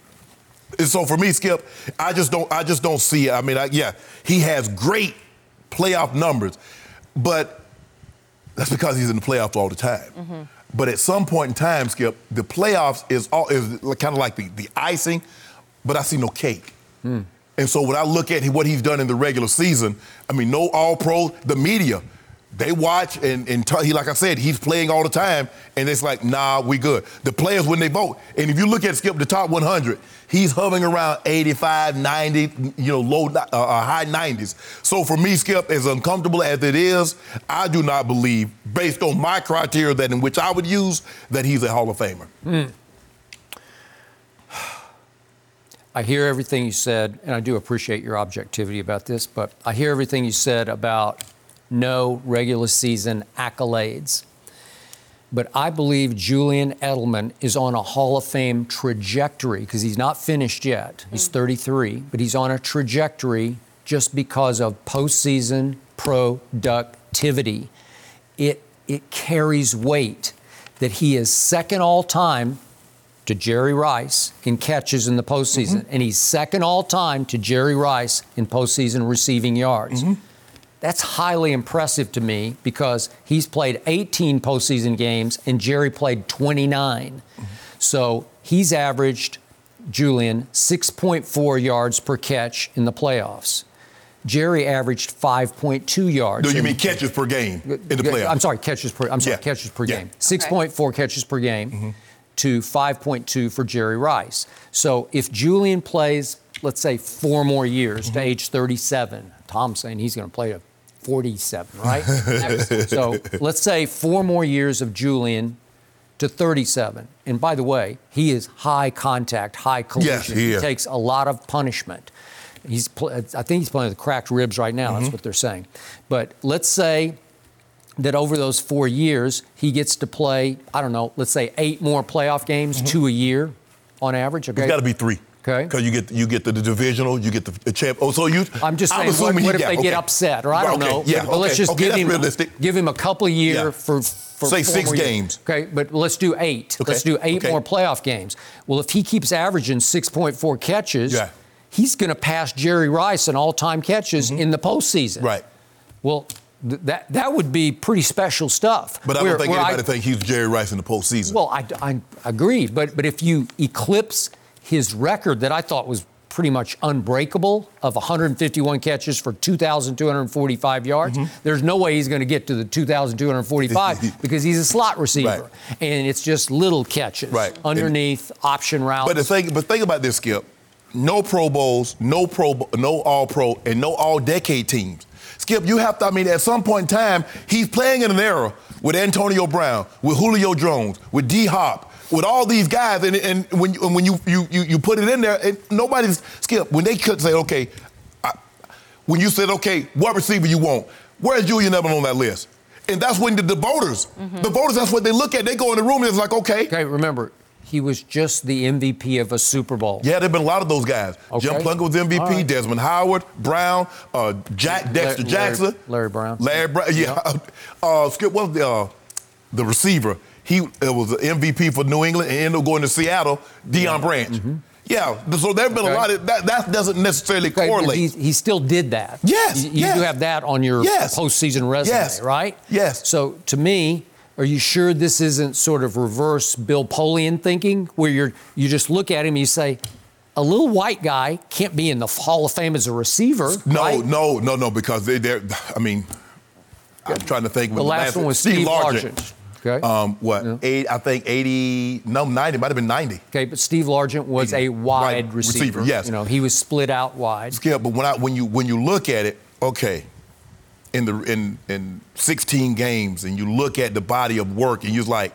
And so for me, Skip, I just don't, I just don't see it. I mean, I, yeah, he has great playoff numbers, but that's because he's in the playoffs all the time. Mm-hmm. But at some point in time, Skip, the playoffs is all is kind of like the, the icing, but I see no cake. Mm. And so when I look at what he's done in the regular season, I mean, no All-Pro, the media, they watch, and, and t- he, like I said, he's playing all the time, and it's like, nah, we good. The players, when they vote, and if you look at Skip, the top one hundred, he's hovering around eighty-five, ninety, you know, low, uh, high nineties. So for me, Skip, as uncomfortable as it is, I do not believe, based on my criteria that in which I would use, that he's a Hall of Famer. Mm. I hear everything you said, and I do appreciate your objectivity about this, but I hear everything you said about no regular season accolades. But I believe Julian Edelman is on a Hall of Fame trajectory because he's not finished yet. He's thirty-three, but he's on a trajectory just because of postseason productivity. It, it carries weight that he is second all-time to Jerry Rice in catches in the postseason, mm-hmm. and he's second all-time to Jerry Rice in postseason receiving yards. Mm-hmm. That's highly impressive to me because he's played eighteen postseason games and Jerry played twenty-nine. Mm-hmm. So he's averaged, Julian, six point four yards per catch in the playoffs. Jerry averaged five point two yards. No, you mean catches per game in the playoffs? I'm sorry, catches per, I'm sorry, yeah. catches per yeah. game. six point four okay. catches per game mm-hmm. to five point two for Jerry Rice. So if Julian plays, let's say, four more years mm-hmm. to age thirty-seven, Tom's saying he's going to play to forty-seven, right? So let's say four more years of Julian to thirty-seven. And by the way, he is high contact, high collision. Yes, he, he takes a lot of punishment. He's, I think he's playing with cracked ribs right now. Mm-hmm. That's what they're saying. But let's say that over those four years, he gets to play, I don't know, let's say eight more playoff games, mm-hmm. two a year on average. Okay? It's got to be three. Okay. Because you get you get the, the divisional, you get the, the champ. Oh, so you. I'm just saying, what, what if got, they okay. get upset, or I don't okay. know. Yeah, but okay. let's just okay, give him realistic. give him a couple of years yeah. for, for say four six more games. Years. Okay, but let's do eight. Okay. Let's do eight okay. more playoff games. Well, if he keeps averaging six point four catches, yeah. he's going to pass Jerry Rice in all-time catches mm-hmm. in the postseason. Right. Well, th- that that would be pretty special stuff. But I where, don't think anybody I, think he's Jerry Rice in the postseason. Well, I, I agree. But but if you eclipse his record that I thought was pretty much unbreakable of one hundred fifty-one catches for two thousand two hundred forty-five yards. Mm-hmm. There's no way he's going to get to the two thousand two hundred forty-five because he's a slot receiver. Right. And it's just little catches right. underneath and, option routes. But the thing, but think about this, Skip. No Pro Bowls, no Pro, no All-Pro, and no All-Decade teams. Skip, you have to, I mean, at some point in time, he's playing in an era with Antonio Brown, with Julio Jones, with D Hop, with all these guys, and, and when you, when you, you you you put it in there, and nobody's Skip. When they could say, okay, I, when you said, okay, what receiver you want? Where's Julian Edelman on that list? And that's when the, the voters, mm-hmm. the voters, that's what they look at. They go in the room and it's like, okay. Okay, remember, he was just the M V P of a Super Bowl. Yeah, there have been a lot of those guys. Okay. Jim Plunkett was M V P, right. Desmond Howard, Brown, uh, Jack Dexter Larry, Jackson. Larry, Larry Brown. Larry Brown, yeah. Yep. Uh, Skip, what was the, uh, the receiver? He uh, was the M V P for New England and ended up going to Seattle, Deion yeah. Branch. Mm-hmm. Yeah, so there have been okay. a lot of, that That doesn't necessarily okay, correlate. He, he still did that. Yes, You, you yes. do have that on your yes. postseason resume, yes. right? Yes. So to me, are you sure this isn't sort of reverse Bill Polian thinking, where you're you just look at him and you say, a little white guy can't be in the Hall of Fame as a receiver? No, right? no, no, no, because they, they're, I mean, I'm trying to think. The last one was Steve Largent. Okay. Um, what? Yeah. Eight, I think eighty, no, ninety, might have been ninety. Okay, but Steve Largent was a wide right. receiver. receiver. Yes. You know, he was split out wide. Skip, but when I when you when you look at it, okay, in the in in sixteen games, and you look at the body of work, and you're like,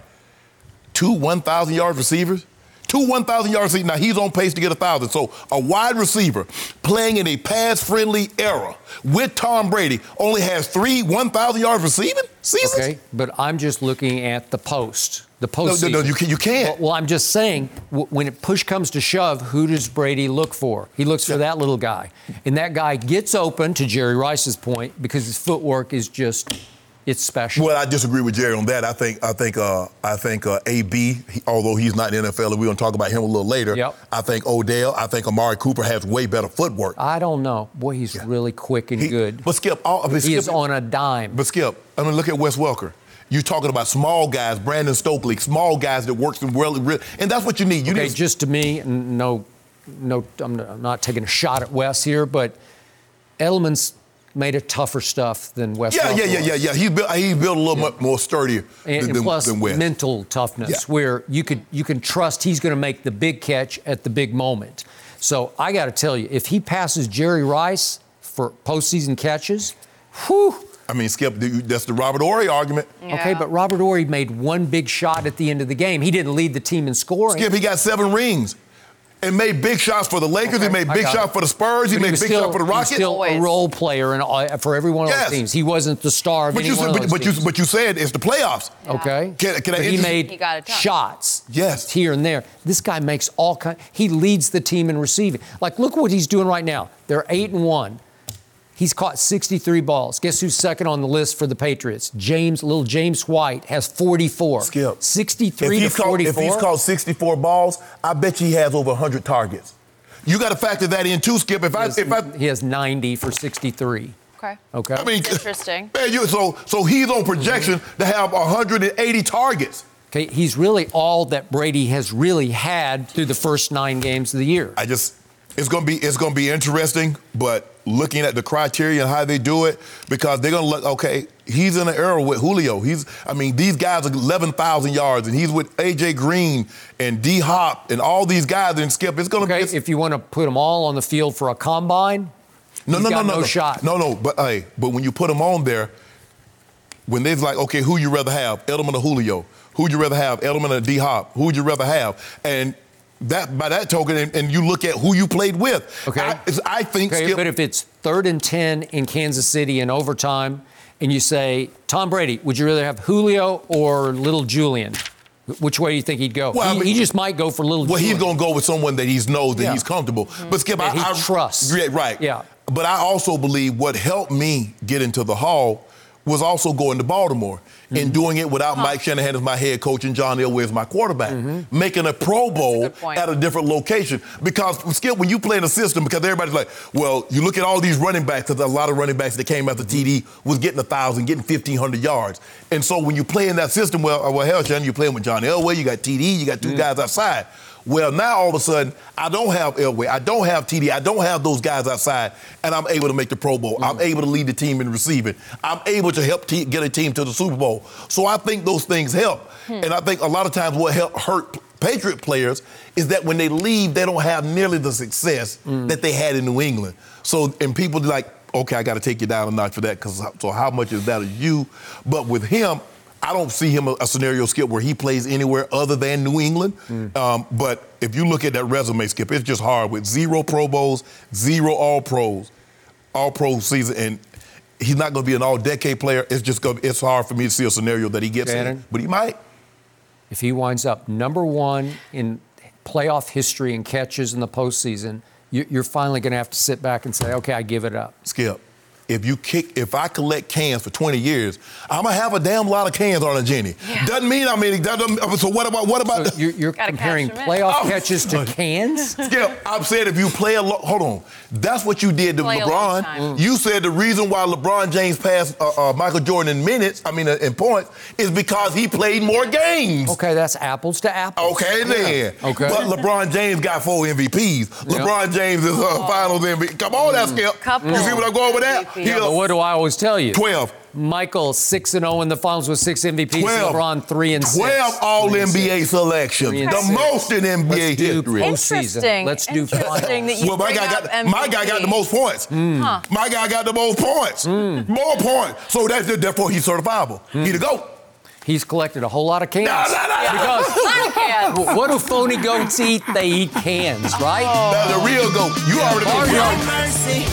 two one thousand yard receivers. Two one thousand yard receivers. Now, he's on pace to get one thousand. So, a wide receiver playing in a pass-friendly era with Tom Brady only has three one thousand yard receiving seasons? Okay, but I'm just looking at the post, the postseason. No, no, no, you, can, you can't. Well, well, I'm just saying, w- when it push comes to shove, who does Brady look for? He looks for that little guy. And that guy gets open, to Jerry Rice's point, because his footwork is just... It's special. Well, I disagree with Jerry on that. I think I think uh, I think uh, A B, he, although he's not in the N F L, and we're going to talk about him a little later. Yep. I think Odell, I think Amari Cooper has way better footwork. I don't know. Boy, he's yeah. really quick and he, good. But Skip, all, but he Skip, is on a dime. But Skip, I mean, look at Wes Welker. You're talking about small guys, Brandon Stokely, small guys that works in really, really, and that's what you need. You okay, need just to me, no, no, I'm not taking a shot at Wes here, but Edelman's made it tougher stuff than Wes. Yeah, yeah, yeah, yeah, yeah. He built he built a little yeah. more sturdier and, than, and plus than Wes. mental toughness, yeah. where you could you can trust he's going to make the big catch at the big moment. So I got to tell you, if he passes Jerry Rice for postseason catches, whew. I mean, Skip, that's the Robert Horry argument. Yeah. Okay, but Robert Horry made one big shot at the end of the game. He didn't lead the team in scoring. Skip, he got seven rings. And made big shots for the Lakers. Okay, he made big shots for the Spurs. He but made he big still, shots for the Rockets. He was still Always. a role player in all, for every one of yes. those teams. He wasn't the star of but any you, one but, of those but teams. You, but you said it's the playoffs. Yeah. Okay. Can, can I but he made he shots. Yes. Here and there. This guy makes all kind. He leads the team in receiving. Like, look what he's doing right now. They're eight and one. He's caught sixty-three balls. Guess who's second on the list for the Patriots? James, little James White has forty-four. Skip. sixty-three to caught, forty-four. If he's caught sixty-four balls, I bet you he has over one hundred targets. You got to factor that in too, Skip. If he I, has, if I, he has ninety for sixty-three. Okay. Okay. I mean, That's interesting. Man, you, so, so he's on projection mm-hmm. to have one hundred eighty targets. Okay, he's really all that Brady has really had through the first nine games of the year. I just, it's gonna be, it's gonna be interesting, but looking at the criteria and how they do it, because they're gonna look. Okay, he's in an era with Julio. He's, I mean, these guys are eleven thousand yards, and he's with A J Green and D Hop and all these guys. And Skip, it's gonna. Okay, it's, if you want to put them all on the field for a combine, no, he's no, got no, no, no, no shot. No, no, but hey, but when you put them on there, when they're like, okay, who you rather have, Edelman or Julio? Who'd you rather have, Edelman or D Hop? Who'd you rather have? And that by that token, and, and you look at who you played with. Okay. I, I think. Okay, Skip, but if it's third and ten in Kansas City in overtime, and you say, Tom Brady, would you rather have Julio or little Julian? Which way do you think he'd go? Well, he, I mean, he just might go for little Well, Julian. he's going to go with someone that he knows that yeah. he's comfortable. Mm-hmm. But Skip, that I, he I trusts. Yeah, right. Yeah. But I also believe what helped me get into the Hall was also going to Baltimore mm-hmm. and doing it without huh. Mike Shanahan as my head coach and John Elway as my quarterback, mm-hmm. making a Pro Bowl a at a different location. Because, Skip, when you play in a system, because everybody's like, well, you look at all these running backs, because a lot of running backs that came after T D was getting one thousand, getting fifteen hundred yards. And so when you play in that system, well, well hell, Shannon, you're playing with John Elway, you got T D, you got two mm-hmm. guys outside. Well, now all of a sudden, I don't have Elway, I don't have T D, I don't have those guys outside, and I'm able to make the Pro Bowl. Mm-hmm. I'm able to lead the team in receiving. I'm able to help te- get a team to the Super Bowl. So I think those things help. Hmm. And I think a lot of times what help hurt Patriot players is that when they leave, they don't have nearly the success mm. that they had in New England. So, and people are like, okay, I got to take you down a notch for that, because so how much is that of you? But with him, I don't see him a, a scenario, Skip, where he plays anywhere other than New England. Mm. Um, but if you look at that resume, Skip, it's just hard with zero Pro Bowls, zero All-Pros, All-Pro season, and he's not going to be an all-decade player. It's just going. It's hard for me to see a scenario that he gets Shannon, in, but he might. If he winds up number one in playoff history and catches in the postseason, you're finally going to have to sit back and say, okay, I give it up. Skip, if you kick, if I collect cans for twenty years, I'm gonna have a damn lot of cans on a Jenny. Yeah. Doesn't mean I mean. Doesn't, so what about what about? So you're you're comparing playoff oh. catches to cans. Skip, I'm saying if you play a lo- hold on, that's what you did to play LeBron. Mm. You said the reason why LeBron James passed uh, uh, Michael Jordan in minutes, I mean uh, in points, is because he played more games. Okay, that's apples to apples. Okay then. Yeah. Okay. But LeBron James got four M V Ps. Yep. LeBron James is uh, oh. Finals M V P. Come on, mm. that Skip. Couple. You see what I'm going with that? Yeah, but what do I always tell you? twelve. Michael six and zero in the finals with six M V Ps. twelve. LeBron three and six. twelve All N B A selections, the six. Most in N B A Let's do history. Interesting. Let's do Interesting that you well, my guy got M V P. my guy got the most points. Mm. Huh. My guy got the most points. Mm. More points. So that's therefore he's certifiable. Mm. He the GOAT. He's collected a whole lot of cans. No, no, no, because a lot of cans. What do phony goats eat? They eat cans, right? Oh. Now the real GOAT. You already know. Mercy.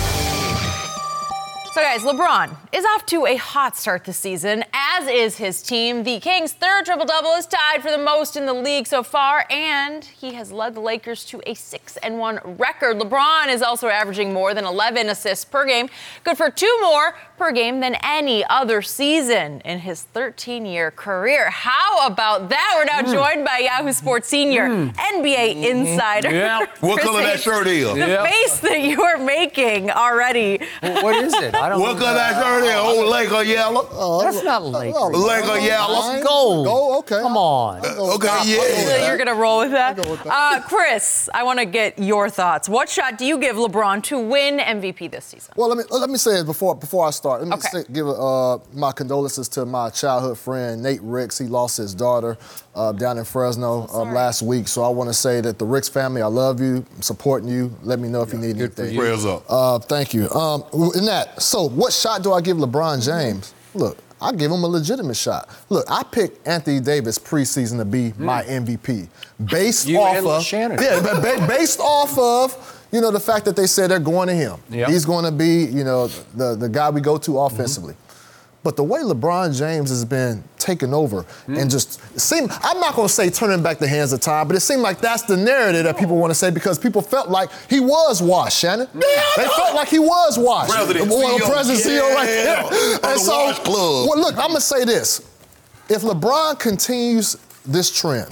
So, guys, LeBron is off to a hot start this season, as is his team. The Kings' third triple-double is tied for the most in the league so far, and he has led the Lakers to a six and one record. LeBron is also averaging more than eleven assists per game, good for two more per game than any other season in his thirteen-year career. How about that? We're now mm. joined by Yahoo Sports senior mm. N B A mm-hmm. insider. Yeah. What color that shirt is? The yeah. face that you are making already. Well, what is it? I don't what color that shirt is? Oh, Laker yellow. Uh, That's not Laker. Uh, Laker yellow. It's gold. Gold, okay. Come on. Uh, okay, yeah. So you're going to roll with that? With that. Uh, Chris, I want to get your thoughts. What shot do you give LeBron to win M V P this season? Well, let me let me say it before before I start. Let me okay. say, give uh, my condolences to my childhood friend Nate Ricks. He lost his daughter uh, down in Fresno oh, um, last week. So I want to say that the Ricks family, I love you, I'm supporting you. Let me know if yeah, you need anything. Prayers up. Uh, thank you. Um, in that, so what shot do I give LeBron James? Look, I give him a legitimate shot. Look, I picked Anthony Davis preseason to be mm. my M V P, based you off and of Shannon. yeah, ba- based off of you know the fact that they said they're going to him. Yep. He's going to be you know the the guy we go to offensively. Mm-hmm. But the way LeBron James has been taking over mm. and just seem, I'm not going to say turning back the hands of time, but it seemed like that's the narrative that people want to say because people felt like he was washed, Shannon. Yeah, they felt like he was washed. President, well, C E O, President, C E O yeah, right there. On and the so, Wash Club. Well, look, I'm going to say this. If LeBron continues this trend,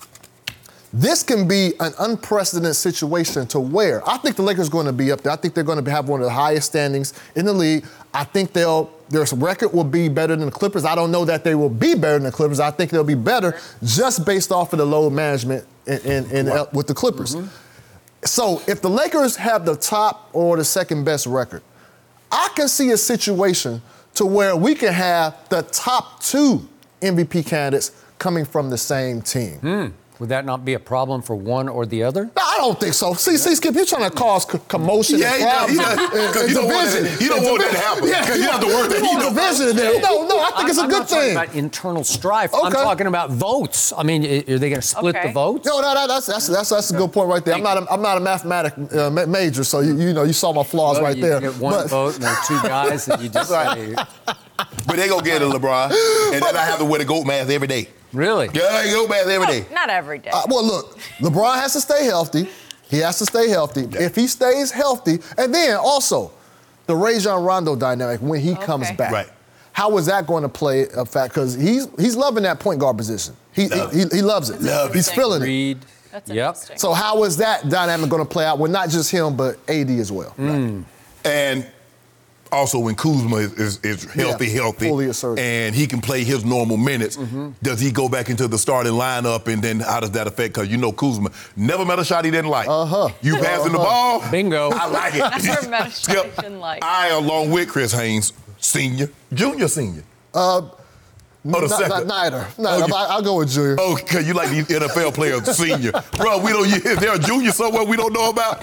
this can be an unprecedented situation to where I think the Lakers are going to be up there. I think they're going to have one of the highest standings in the league. I think they'll their record will be better than the Clippers. I don't know that they will be better than the Clippers. I think they'll be better just based off of the load management in, in, in right. with the Clippers. Mm-hmm. So if the Lakers have the top or the second best record, I can see a situation to where we can have the top two M V P candidates coming from the same team. Mm. Would that not be a problem for one or the other? No, I don't think so. See, see, Skip, you're trying to cause c- commotion yeah, and problems. Yeah, because you don't want that, you don't want that to happen. Yeah, because you have to work that. You want division in there. No, no, I think it's a I'm good not thing. I'm talking about internal strife. Okay. I'm talking about votes. I mean, are they going to split okay. the votes? No, no, no, that's that's that's, that's a good point right there. I'm not a, I'm not a mathematic uh, major, so you you know you saw my flaws well, right you there. You get one but, vote and there are two guys, and you just say. But they gonna get it, LeBron, and then I have to wear the GOAT mask every day. Really? Yeah, GOAT mask every day. Not every day. Uh, well, look, LeBron has to stay healthy. He has to stay healthy. Yeah. If he stays healthy, and then also the Rajon Rondo dynamic when he okay. comes back. Right. How is that going to play a fact? Because he's he's loving that point guard position. He Love he, he, he loves it. Love he's feeling Reed. it. That's yep. interesting. So how is that dynamic going to play out with not just him but A D as well? Mm. Right. And also when Kuzma is, is, is healthy, yeah, healthy, fully assertive. and he can play his normal minutes, mm-hmm. does he go back into the starting lineup, and then how does that affect? Because you know Kuzma never met a shot he didn't like. Uh-huh. You passing uh-huh. the ball? Bingo. I like it. Never met a shot he didn't like. I, along with Chris Haynes, senior, junior, senior. Uh, Oh, the not, second. not, neither. neither. Oh, I, I'll go with junior. Oh, because you like these N F L players, senior. Bro, we don't. Is there a junior somewhere we don't know about?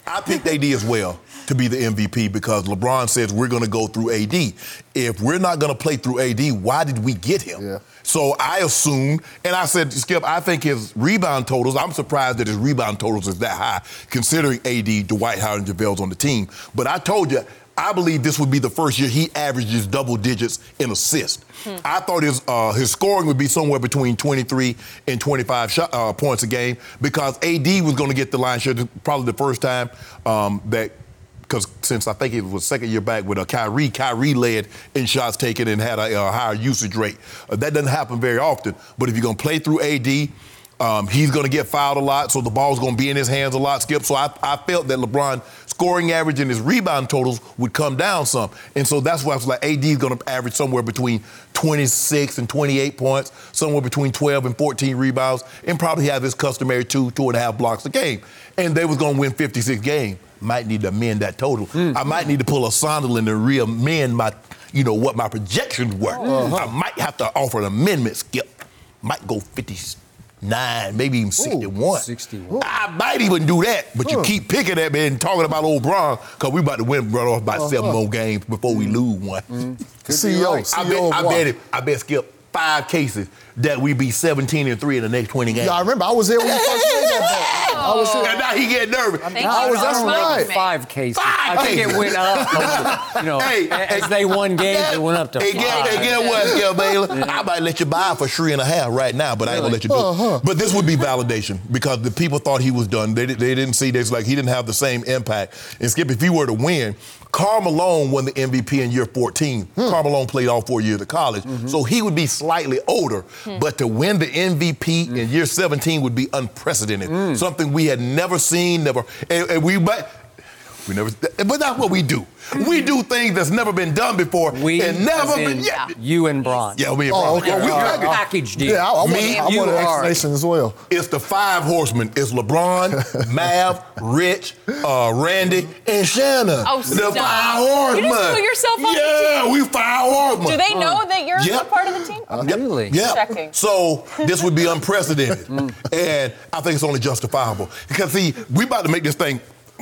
I picked A D as well to be the M V P because LeBron says we're going to go through A D. If we're not going to play through A D, why did we get him? Yeah. So I assumed, and I said, Skip, I think his rebound totals, I'm surprised that his rebound totals is that high, considering A D, Dwight Howard, and JaVale's on the team. But I told you, I believe this would be the first year he averages double digits in assists. Hmm. I thought his uh, his scoring would be somewhere between twenty-three and twenty-five shot, uh, points a game because A D was going to get the line share probably the first time um, that, because since I think it was second year back with a uh, Kyrie, Kyrie led in shots taken and had a, a higher usage rate. Uh, that doesn't happen very often. But if you're going to play through A D, Um, he's going to get fouled a lot, so the ball's going to be in his hands a lot, Skip. So I, I felt that LeBron's scoring average and his rebound totals would come down some. And so that's why I was like, A D's going to average somewhere between twenty-six and twenty-eight points, somewhere between twelve and fourteen rebounds, and probably have his customary two, two and a half blocks a game. And they was going to win fifty-six games. Might need to amend that total. Mm. I might need to pull a Sunderland and re-amend my, you know, what my projections were. Uh-huh. I might have to offer an amendment, Skip. Might go fifty-six. Nine, maybe even sixty-one. Ooh, sixty-one. I might even do that, but huh. you keep picking at me and talking about old Bron, because we about to win run off by uh-huh. seven more games before we lose one. Mm-hmm. C E O, right. I bet, I bet, it, I bet Skip five cases that we be seventeen and three in the next twenty games. Yeah, I remember. I was there when you first made that. I was there. And now he get nervous. I, mean, I was that's right. Five cases. Five I think cases. It went up. You know, hey, as hey, they won games, hey, it went up to hey, five. Hey, get what, Skip Baylor? Yeah. I might let you buy for three and a half right now, but really? I ain't gonna let you do uh-huh. it. But this would be validation because the people thought he was done. They, they didn't see this like he didn't have the same impact. And Skip, if he were to win, Karl Malone won the M V P in year fourteen. Hmm. Karl Malone played all four years of college, mm-hmm. so he would be slightly older. Hmm. But to win the M V P mm. in year seventeen would be unprecedented. Mm. Something we had never seen, never. And, and we might. We never, but that's what we do. We do things that's never been done before. We and never been. Yeah. You and Bron. Yeah, we and oh, Bron. okay. Oh, we uh, package deal. Yeah, I, I Me, want, I you want an are. explanation as well. It's the five horsemen. It's LeBron, Mav, Rich, uh, Randy, and Shannon. Oh, the stop. five horsemen. You just put yourself on yeah, the team. we five horsemen. Do they know that you're yep. a part of the team? Uh, yep. Really? Yeah. Checking. So this would be unprecedented, and I think it's only justifiable because see, we about to make this thing.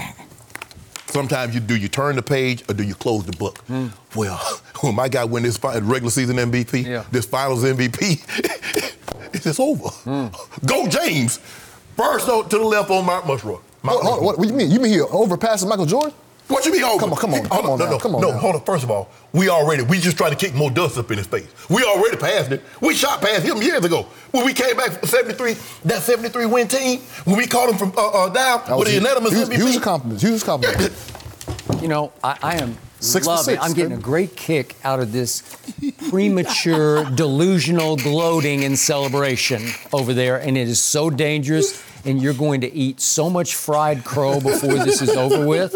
Sometimes you do you turn the page or do you close the book? Mm. Well, when my guy win this regular season M V P, yeah. this finals M V P, it's just over. Mm. Go James. First to the left on Mount Rushmore. Hold, hold, what, what do you mean? You mean he overpassed Michael Jordan? What you mean over? Come on, come on, he, come on, no, now, no, come on. No, now. hold on. First of all, we already, we just tried to kick more dust up in his face. We already passed it. We shot past him years ago. When we came back from seventy-three, that seventy-three win team, when we caught him from uh, uh, down with the unanimous M V P. Huge compliment, huge compliment. You know, I, I am six loving six, I'm getting a great kick out of this premature, delusional gloating and celebration over there, and it is so dangerous, and you're going to eat so much fried crow before this is over with.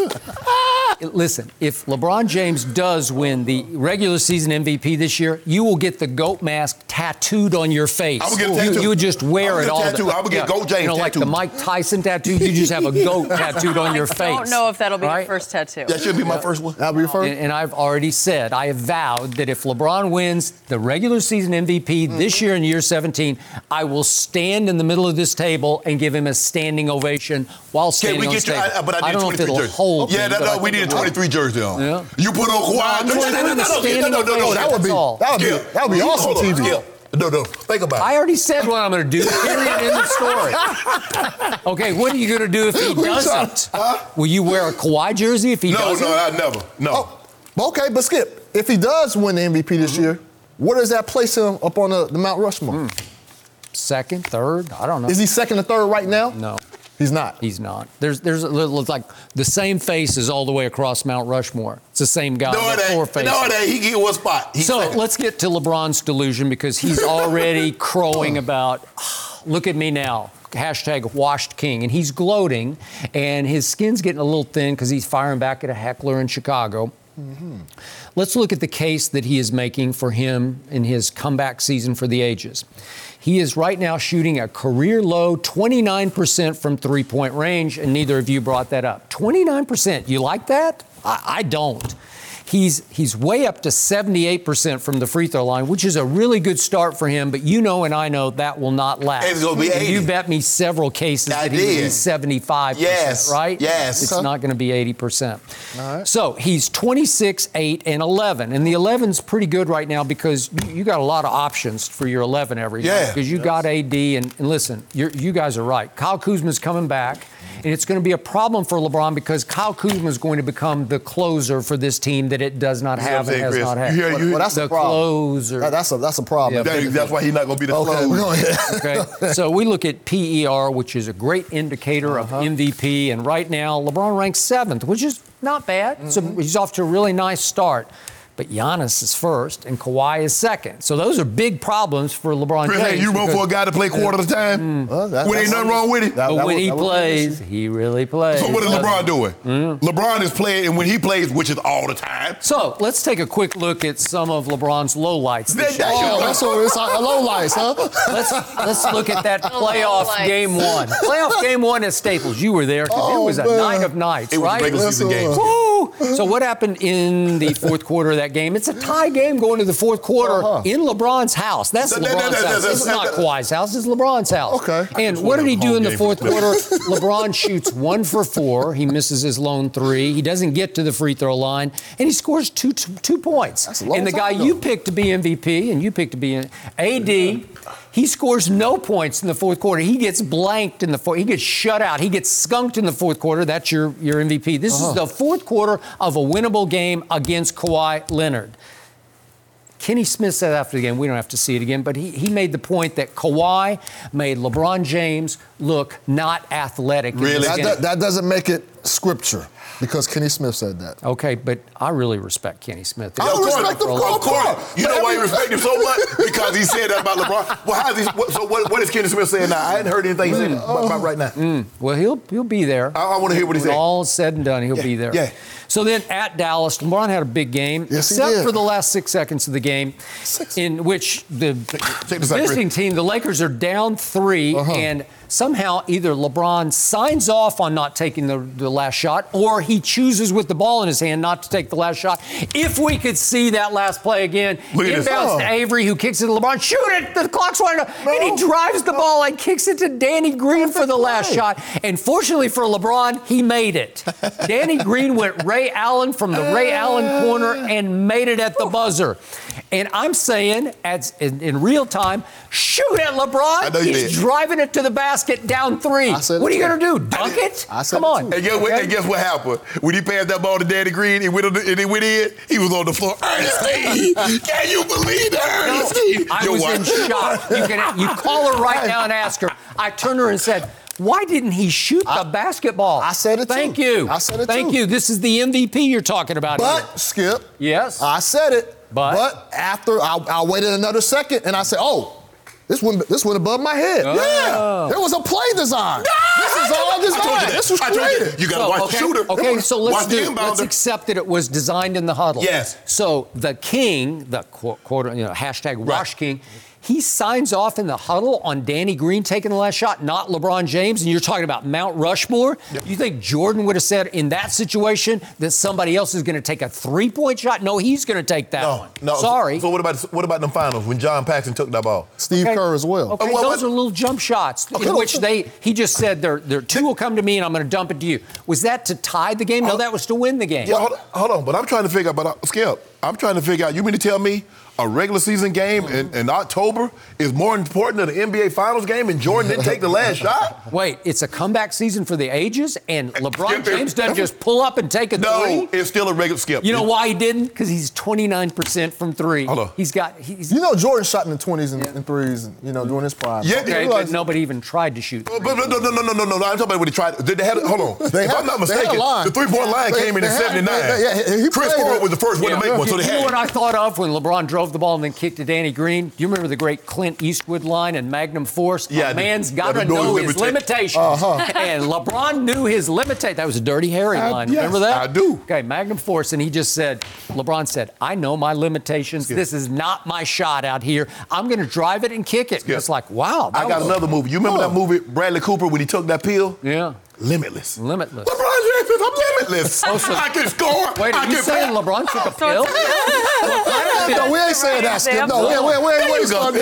Listen, if LeBron James does win the regular season M V P this year, you will get the GOAT mask tattooed on your face. I will get a tattoo. You, you would just wear it all. Tattoo. The, I will get yeah, GOAT James You know, like tattoo. the Mike Tyson tattoo, you just have a GOAT tattooed on your face. I don't know if that'll be right? the first tattoo. That should be my first one. That'll be your first? And, and I've already said, I have vowed that if LeBron wins the regular season M V P mm-hmm. this year in year seventeen, I will stand in the middle of this table and give him a standing ovation while standing Can we on get stage. you, I, but I need I don't know if it'll jersey. hold Yeah, me, no, no, we need a twenty-three jersey on. Yeah. You put on Kawhi. No, no, no, no, standing no, no, no, that would be that would be that would be awesome T V. No, no, think about it. I already said what I'm going to do. Period. End of story. Okay, what are you going to do if he doesn't? Huh? Will you wear a Kawhi jersey if he no, doesn't? No, no, I never. No. Oh, okay, but Skip, if he does win the M V P this mm-hmm. year, where does that place him up on the, the Mount Rushmore? Mm. Second, third, I don't know. Is he second or third right now? No. He's not. He's not. There's there's a little, like the same faces all the way across Mount Rushmore. It's the same guy. No, it four ain't. faces. No, it ain't. He get one spot. He's so second. Let's get to LeBron's delusion because he's already crowing about, oh, look at me now. Hashtag washed king. And he's gloating, and his skin's getting a little thin because he's firing back at a heckler in Chicago. Mm-hmm. Let's look at the case that he is making for him in his comeback season for the ages. He is right now shooting a career low twenty-nine percent from three-point range, and neither of you brought that up. twenty-nine percent. You like that? I, I don't. He's he's way up to seventy-eight percent from the free throw line, which is a really good start for him. But you know and I know that will not last. It's gonna be eighty. You bet me several cases I that he will be did. seventy-five percent, Yes. right? Yes. It's Okay. not going to be eighty percent. All right. So he's twenty-six, eight, and eleven. And the eleven's pretty good right now because you, you got a lot of options for your eleven every Yeah. night. Because you got A D. And, and listen, you're, you guys are right. Kyle Kuzma's coming back. And it's going to be a problem for LeBron because Kyle Kuzma is going to become the closer for this team that it does not have and has Chris? not had. You hear- you- Well, that's the a problem. closer. That- that's a that's a problem. Yeah. That- that's why he's not going to be the Okay, closer. we're going Okay, so we look at P E R, which is a great indicator Uh-huh. of M V P, and right now LeBron ranks seventh, which is not bad. Mm-hmm. So he's off to a really nice start. But Giannis is first and Kawhi is second. So those are big problems for LeBron Chris, James. hey, you room for a guy to play quarter of the time? Well, that- when ain't that's- nothing wrong with it? that- But that when was- he that was- plays, he really plays. So what is LeBron doing? Mm. LeBron is playing, and when he plays, which is all the time. So let's take a quick look at some of LeBron's lowlights. That- this year. that- Oh, that's what it's a low lights, huh? Let's let's look at that playoff lowlights. game one. Playoff game one at Staples. You were there because Oh, it was a man. night of nights, It was a right? regular season game. Woo! So what happened in the fourth quarter of that game? It's a tie game going to the fourth quarter Uh-huh. in LeBron's house. That's That- that- LeBron's that- that- house. that- This is that- not that- Kawhi's house. This is LeBron's house. Okay. And just what did wanted he a do home in the game. fourth quarter? LeBron shoots one for four. He misses his lone three. He doesn't get to the free throw line, and he scores two two, two points. That's a long and the guy time, you though. picked to be M V P, and you picked to be an A D. He scores no points in the fourth quarter. He gets blanked in the fourth. He gets shut out. He gets skunked in the fourth quarter. That's your, your M V P. This Uh-huh. is the fourth quarter of a winnable game against Kawhi Leonard. Kenny Smith said after the game, we don't have to see it again, but he, he made the point that Kawhi made LeBron James look not athletic. in Really? this That, game. that, that doesn't make it scripture because Kenny Smith said that. Okay, but I really respect Kenny Smith. I Of course, respect him, of of course. course. You know why you respect him so much? Because he said that about LeBron. Well, how's he, what, so what, what is Kenny Smith saying now? I hadn't heard anything he said about, about right now. Mm, well, he'll he'll be there. I, I want to hear what he When said. all is said and done, he'll Yeah, be there. yeah. So then at Dallas, LeBron had a big game, Yes, he except did. for the last six seconds of the game, in which the check this out, visiting Chris. team, the Lakers, are down three, Uh-huh. and somehow either LeBron signs off on not taking the, the last shot, or he chooses with the ball in his hand not to take the last shot. If we could see that last play again, Look at this. inbounds Oh. to Avery, who kicks it to LeBron. Shoot it! The clock's running up. And he drives the ball and kicks it to Danny Green for the last play. shot. And fortunately for LeBron, he made it. Danny Green went Ray Allen from the Ray Allen corner and made it at the buzzer. And I'm saying, as in, in real time, shoot it, LeBron. I know you He's did. driving it to the basket down three. I said What are it you too. going to do? Dunk it? I said Come it on. too. And guess, what, Okay? and guess what happened? When he passed that ball to Danny Green and, went on the, and he went in, he was on the floor. Ernestine, can you believe that, Ernestine? I Your was wife- in shock. You can you call her right now and ask her. I turned to her and said, why didn't he shoot the basketball? I said it too. Thank you. I said it Thank too. you. This is the M V P you're talking about here. But, Skip, Yes. I said it. But? But after, I, I waited another second and I said, oh, this went, this went above my head. Oh. Yeah. There was a play design. This is all I told you design. that. This was I told you created. that. You got to So, watch okay, the shooter. Okay, so let's watch the do. Let's inbounder. accept that it was designed in the huddle. Yes. So the king, the qu- quarter, you know, hashtag Wash King, he signs off in the huddle on Danny Green taking the last shot, not LeBron James. And you're talking about Mount Rushmore. Yep. You think Jordan would have said in that situation that somebody else is going to take a three-point shot? No, he's going to take that No, one. no. Sorry. So, so what about what about the finals when John Paxson took that ball? Steve Okay. Kerr as well. Okay, Oh, well, those what- are little jump shots Okay, in no, which so- they he just said there there two will come to me and I'm going to dump it to you. Was that to tie the game? No, that was to win the game. Yeah, hold, hold on, but I'm trying to figure out. But uh, Skip, I'm trying to figure out. You mean to tell me a regular season game in, in October is more important than the N B A Finals game, and Jordan didn't take the last shot? Wait, it's a comeback season for the ages, and LeBron Skip, James doesn't just pull up and take a No, three? it's still a regular Skip. You know why he didn't? Because he's twenty-nine percent from three. Hold on. He's got, he's, You know, Jordan shot in the twenties and, and threes, you know, during his prime. Yeah, okay, you but realize- nobody even tried to shoot. But, but, no, no, no, no, no, no, no. I'm talking about when he tried. Did they have? Hold on. They if had- I'm not they had a mistaken, line. the three-point line They- came in they in had- seventy-nine. they- yeah, he- he Chris played Paul it. was the first one Yeah. to make one, so they You know had. what it. I thought of when LeBron drove the ball and then kicked to Danny Green? Do you remember the great Clint Eastwood line and Magnum Force? Yeah, I A do. man's got I to do know know his his limita- limitations. Uh-huh. And LeBron knew his limitation. That was a Dirty Harry I- line. yes, Remember that? I do. Okay, Magnum Force. And he just said, LeBron said, I know my limitations. This is not my shot out here. I'm going to drive it and kick it. Yeah. It's like, wow. I that got was- another movie. You remember Oh. that movie, Bradley Cooper, when he took that pill? Yeah. Limitless. Limitless. LeBron James says, I'm limitless. Oh, so- I can score. Wait, I are you can saying pass. LeBron took a pill? No, we ain't saying that, Skip. No, wait, wait, wait, wait. Stop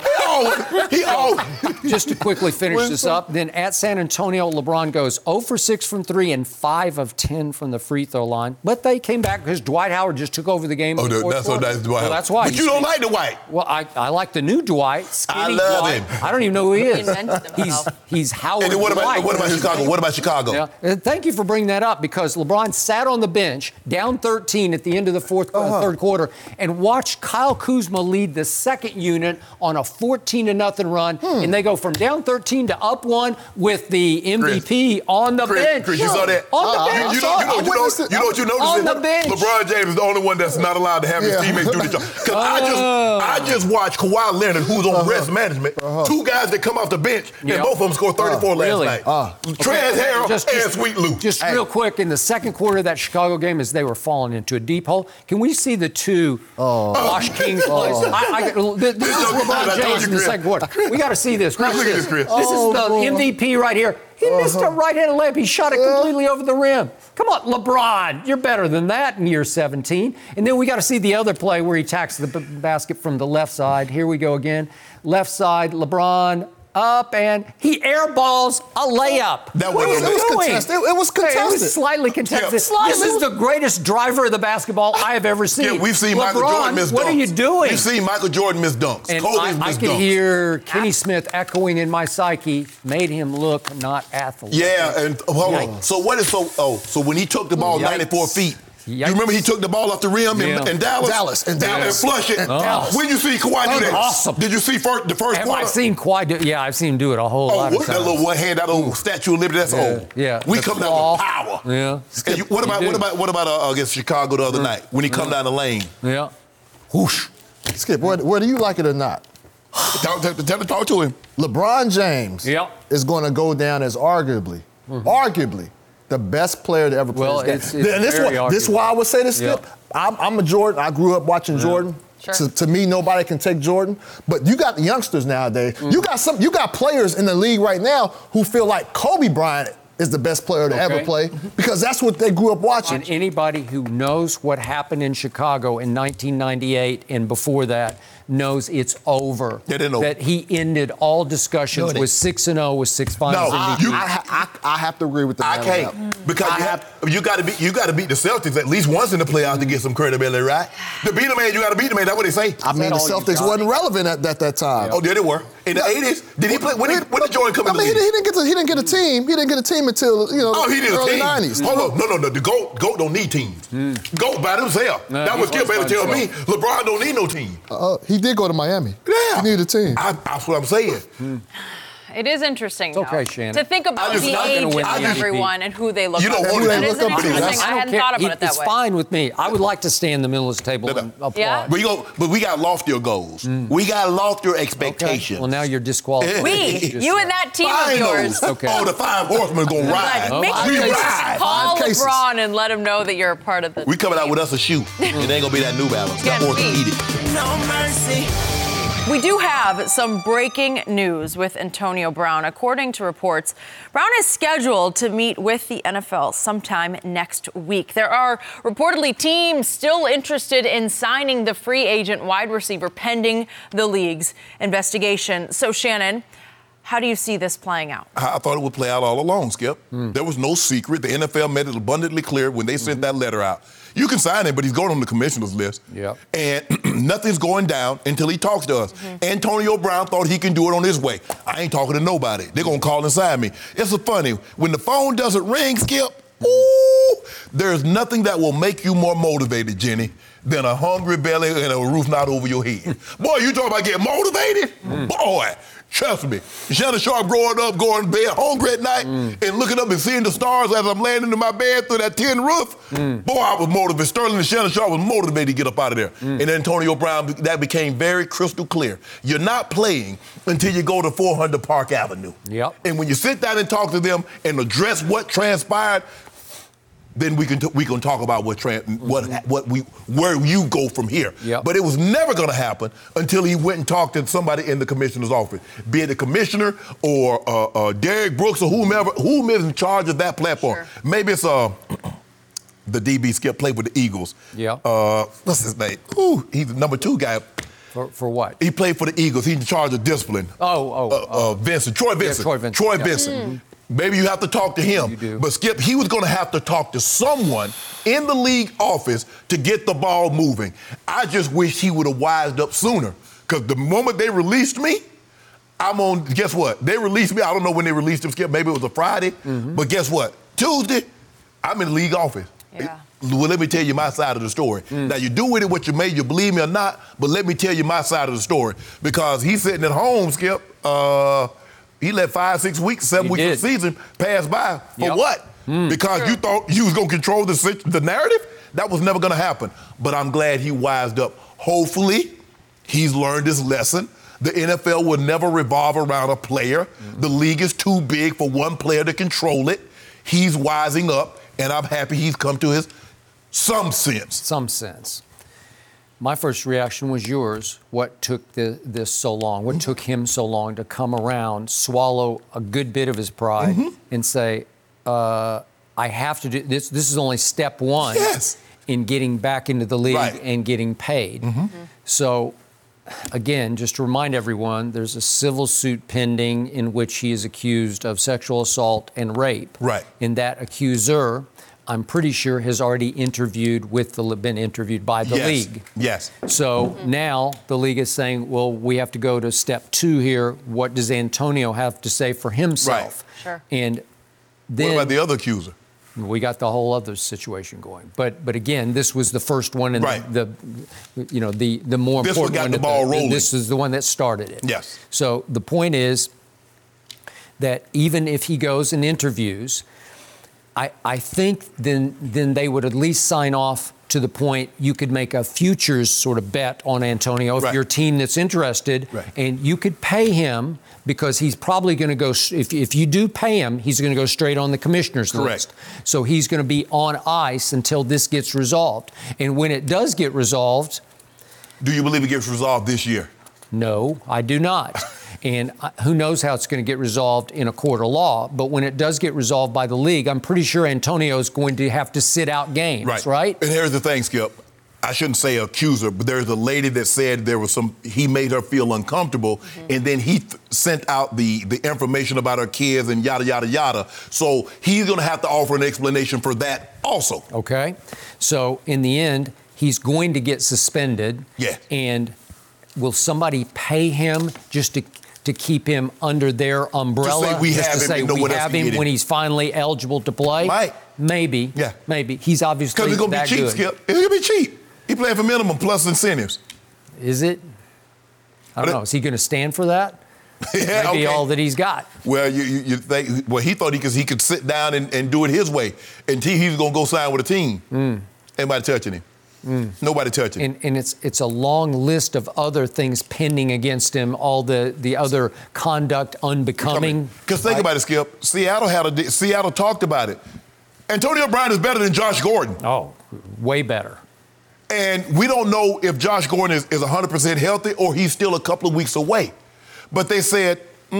that. He always, Just to quickly finish this up, then at San Antonio, LeBron goes zero for six from three and five of ten from the free throw line. But they came back because Dwight Howard just took over the game. Oh, in the dude, fourth that's so quarter. nice, Dwight. Well, that's why. But you don't like Dwight. Well, I, I like the new Dwight. Skinny I love Dwight. him. I don't even know who he He is. invented He's himself. he's Howard And then what about Dwight. what about Chicago? What about Chicago? Yeah. And thank you for bringing that up because LeBron sat on the bench, down thirteen at the end of the fourth, uh, third quarter, and watched Kyle Kuzma lead the second unit on a fourteen to nothing run, Hmm. and they go from down thirteen to up one with the M V P Chris, on the Chris, bench. Chris, you saw that? On the Uh, bench. You, you know, you know, you know, you know what you noticed? On is the bench. LeBron James is the only one that's not allowed to have his Yeah. teammates do the job. Because I just, Oh. I just watched Kawhi Leonard, who's on Uh-huh. rest management, Uh-huh. two guys that come off the bench, Yeah. and both of them scored thirty-four Uh, last really? night. Uh. Trans Okay, Harrell just- and just- Sweet Lou. Just real quick, in the second quarter of that Chicago game, as they were falling into a deep hole, can we see the two Wash Kings plays? I, I, this this is I LeBron told James you, in the Chris. second quarter. We got to see this. Chris, Watch look at this. this, Chris. This is the Oh, M V P right here. He missed a right-handed layup. He shot it completely over the rim. Come on, LeBron. You're better than that in year seventeen. And then we got to see the other play where he attacks the b- basket from the left side. Here we go again. Left side, LeBron up, and he airballs a layup. That What wasn't- are you It was doing? contested. It- it was Hey, It contested. was slightly contested. Yeah. This is the greatest driver of the basketball I have ever seen. Yeah, we've seen LeBron, Michael Jordan miss dunks. What are you doing? We've seen Michael Jordan miss dunks. And Kobe's I, I missed could dunks. hear Kenny Smith echoing in my psyche, made him look not athletic. Yeah, and uh, hold on. Yikes. So what is so? Oh, so when he took the ball Yikes. ninety-four feet, Yikes. you remember he took the ball off the rim in, Yeah. in Dallas, Dallas, in and, Dallas. and flush it. In Dallas. When you see Kawhi do that? Awesome. Did you see first, the first Have quarter? I seen Kawhi do? Yeah, I've seen him do it a whole Oh, lot what, of that times. little one hand, that little Statue of Liberty. That's Yeah, old. yeah. We The come claw. down with power. Yeah. And you, what about You what do. about what about uh, against Chicago the other night when he come down the lane? Yeah. Whoosh. Skip, whether, whether you like it or not, Talk, talk, tell, talk to him. LeBron James Yep. is going to go down as arguably, arguably, the best player to ever play Well, this game. it's- it's and this, very why, this arguable. why I would say this, Skip. Yep. I'm, I'm a Jordan. I grew up watching Jordan. Sure. To, to me, nobody can take Jordan. But you got the youngsters nowadays. You got some. You got players in the league right now who feel like Kobe Bryant is the best player to ever Okay. play because that's what they grew up watching. And anybody who knows what happened in Chicago in nineteen ninety-eight and before that knows it's over. They didn't know. That he ended all discussions No, they- with six and zero with six finals No, M V Ps. you- I, ha- I, I have to agree with the I man on can't that. because I you have you got to beat you got to beat the Celtics at least once in the playoffs to get some credibility, right? To beat a man, you got to beat the man. That's what they say. I mean, the all you Celtics got? wasn't relevant at, at that time. Oh, did it work in the eighties? Did he play? When did, when did Jordan come I in the mean, he, league? he didn't get to, he didn't get a team. He didn't get a team until you know Oh, he did a early team. nineties. Hold on, no, no, no. The GOAT, GOAT don't need teams. GOAT by himself. No, that he was Skip was Bayless by tell me. himself. LeBron don't need no team. Uh, he did go to Miami. Yeah, He needed a team. I, that's what I'm saying. It is interesting, It's okay, though, Shannon. to think about I just- the not gonna age win of the M V P. everyone and who they look You up don't to. want to- That Who is they look up to. interesting. That's- I hadn't thought about it that it's way. fine with me. I would like to stay in the middle of the table No, no. and applaud. Yeah. But, you go, but we got loftier goals. We got loftier expectations. Well, now you're disqualified. We, Just- you and that team of Finals. yours. Okay. Oh, the five horsemen gonna ride. Like, make five we sure you cases. ride. call Five cases. LeBron and let him know that you're a part of the We coming out team. with us a shoe. It ain't gonna be that New Balance. Got Can't be. orthopedic. No mercy. We do have some breaking news with Antonio Brown. According to reports, Brown is scheduled to meet with the N F L sometime next week. There are reportedly teams still interested in signing the free agent wide receiver pending the league's investigation. So, Shannon, how do you see this playing out? I I thought it would play out all along, Skip. There was no secret. The N F L made it abundantly clear when they sent that letter out. You can sign him, but he's going on the commissioner's list. Yep. And nothing's going down until he talks to us. Antonio Brown thought he can do it on his way. I ain't talking to nobody. They're going to call and sign me. It's so funny. When the phone doesn't ring, Skip, ooh, there's nothing that will make you more motivated, Jenny, than a hungry belly and a roof not over your head. Boy, you talking about getting motivated? Boy, trust me. Shannon Sharp growing up, going to bed hungry at night and looking up and seeing the stars as I'm laying into my bed through that tin roof. Boy, I was motivated. Sterling and Shannon Sharp was motivated to get up out of there. And Antonio Brown, that became very crystal clear. You're not playing until you go to four hundred Park Avenue. Yep. And when you sit down and talk to them and address what transpired, then we can t- we can talk about what tran- what what we where you go from here. Yep. But it was never going to happen until he went and talked to somebody in the commissioner's office, be it the commissioner or uh, uh, Derek Brooks or whomever whom is in charge of that platform. Sure. Maybe it's uh the D B Skip played with the Eagles. Yeah. Uh, what's his name? Ooh, he's the number two guy. For, for what? He played for the Eagles. He's in charge of discipline. Oh, oh, uh, oh. Uh, Vincent. Troy Vincent. Yeah, Troy Vincent. Troy Yeah. Vincent. Mm. Maybe you have to talk to him. You do. But Skip, he was going to have to talk to someone in the league office to get the ball moving. I just wish he would have wised up sooner. Because the moment they released me, I'm on, guess what? They released me. I don't know when they released him, Skip. Maybe it was a Friday. Mm-hmm. But guess what? Tuesday, I'm in the league office. Yeah. Well, let me tell you my side of the story. Mm. Now, you do with it what you may, you believe me or not, but let me tell you my side of the story. Because he's sitting at home, Skip. Uh, he let five, six weeks, seven he weeks did. of the season pass by. For Yep. what? Mm. Because Sure. you thought you was going to control the, the narrative? That was never going to happen. But I'm glad he wised up. Hopefully, he's learned his lesson. The N F L will never revolve around a player. Mm. The league is too big for one player to control it. He's wising up, and I'm happy he's come to his some sense. Some sense. My first reaction was yours. What took the, this so long? What took him so long to come around, swallow a good bit of his pride, mm-hmm. and say, uh, I have to do this. This is only step one yes. in getting back into the league right. and getting paid. Mm-hmm. Mm-hmm. So, again, just to remind everyone, there's a civil suit pending in which he is accused of sexual assault and rape. Right. And that accuser, I'm pretty sure, has already interviewed with the been interviewed by the yes. league. Yes. So mm-hmm. now the league is saying, well, we have to go to step two here. What does Antonio have to say for himself? Right. Sure. And then what about the other accuser? We got the whole other situation going. But but again, this was the first one, and right. the, the you know the the more this important one one. got the ball the, rolling. This is the one that started it. Yes. So the point is that even if he goes and interviews, I I think then then they would at least sign off to the point you could make a futures sort of bet on Antonio if right. you're a team that's interested, right. and you could pay him because he's probably going to go. If if you do pay him, he's going to go straight on the commissioner's Correct. list. So he's going to be on ice until this gets resolved. And when it does get resolved, do you believe it gets resolved this year? No, I do not. And who knows how it's going to get resolved in a court of law. But when it does get resolved by the league, I'm pretty sure Antonio is going to have to sit out games, right? right? And here's the thing, Skip. I shouldn't say accuser, but there's a lady that said there was some, he made her feel uncomfortable, mm-hmm. and then he th- sent out the, the information about her kids and yada, yada, yada. So he's going to have to offer an explanation for that also. Okay. So in the end, he's going to get suspended. Yeah. And will somebody pay him just to to keep him under their umbrella? To say we just have to him say and no we one else have can him get when him. he's finally eligible to play? Right. Maybe. Yeah. Maybe. He's obviously Because it's going to be that cheap, good. Skip. It's going to be cheap. He playing for minimum plus incentives. Is it? I don't But know. it, Is he going to stand for that? yeah, Maybe okay. all that he's got. Well, you, you, you think, well, he thought he could, he could sit down and, and do it his way until he's going to go sign with a team. Mm. Anybody touching him? Mm. Nobody touching him. And, and it's it's a long list of other things pending against him, all the, the other conduct unbecoming. Because think right? about it, Skip. Seattle had a Seattle talked about it. Antonio Brown is better than Josh Gordon. Oh, way better. And we don't know if Josh Gordon is, is one hundred percent healthy or he's still a couple of weeks away. But they said,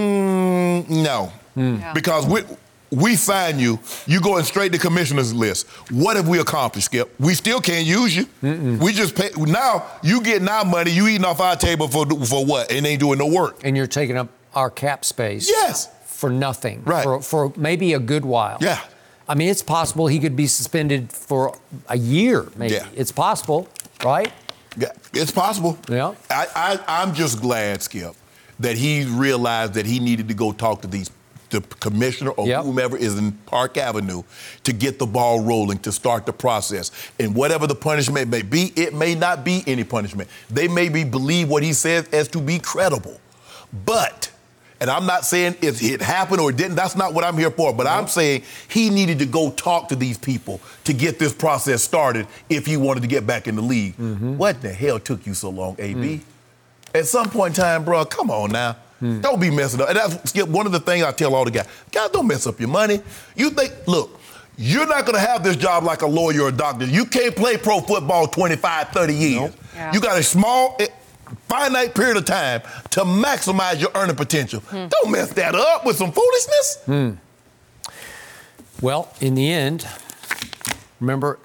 mm, no. Mm. Yeah. Because we, we sign you, you going straight to commissioner's list. What have we accomplished, Skip? We still can't use you. Mm-mm. We just pay. Now, you getting our money, you eating off our table for, for what? And ain't doing no work. And you're taking up our cap space. Yes. For nothing. Right. For, for maybe a good while. Yeah. I mean, it's possible he could be suspended for a year, maybe. Yeah. It's possible, right? Yeah, it's possible. Yeah. I, I, I'm just glad, Skip, that he realized that he needed to go talk to these the commissioner or yep. whomever is in Park Avenue to get the ball rolling, to start the process. And whatever the punishment may be, it may not be any punishment. They may be believe what he says as to be credible. But, and I'm not saying if it happened or it didn't, that's not what I'm here for, but no. I'm saying he needed to go talk to these people to get this process started if he wanted to get back in the league. Mm-hmm. What the hell took you so long, A B? Mm. At some point in time, bro, come on now. Hmm. Don't be messing up. And that's Skip, one of the things I tell all the guys. Guys, don't mess up your money. You think, look, you're not going to have this job like a lawyer or a doctor. You can't play pro football twenty-five, thirty years. Nope. Yeah. You got a small, finite period of time to maximize your earning potential. Hmm. Don't mess that up with some foolishness. Hmm. Well, in the end, remember,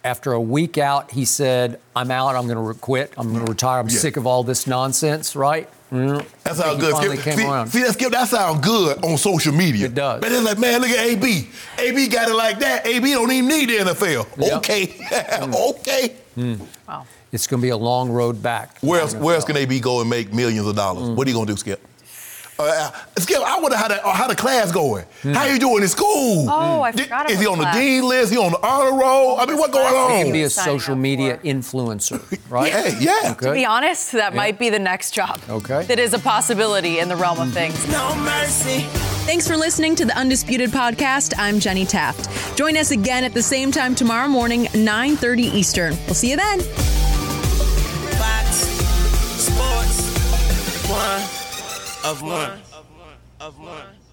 After a week out, he said, I'm out, I'm going to quit, I'm going to retire, I'm Yeah. sick of all this nonsense, right? Mm. That sounds He good. finally Skip. came See, around. see, that, Skip, that sounds good on social media. It does. But it's like, man, look at A B. A B got it like that. A B don't even need the N F L. Yep. Okay. okay. Mm. Wow. It's going to be a long road back. Where else, where else can A B go and make millions of dollars? Mm. What are you going to do, Skip? Uh, Skip, I wonder how the, how the class going. Mm. How you doing in school? Oh, I Did- forgot Is he about on the class. dean list? He on the honor roll? I mean, what's going He on? can be a Signing social up media for. influencer, right? Yeah, yeah. To be honest, that might be the next job. Okay. That is a possibility in the realm of things. No mercy. Thanks for listening to the Undisputed Podcast. I'm Jenny Taft. Join us again at the same time tomorrow morning, nine thirty Eastern. We'll see you then. Fox Sports. One of one. Of one.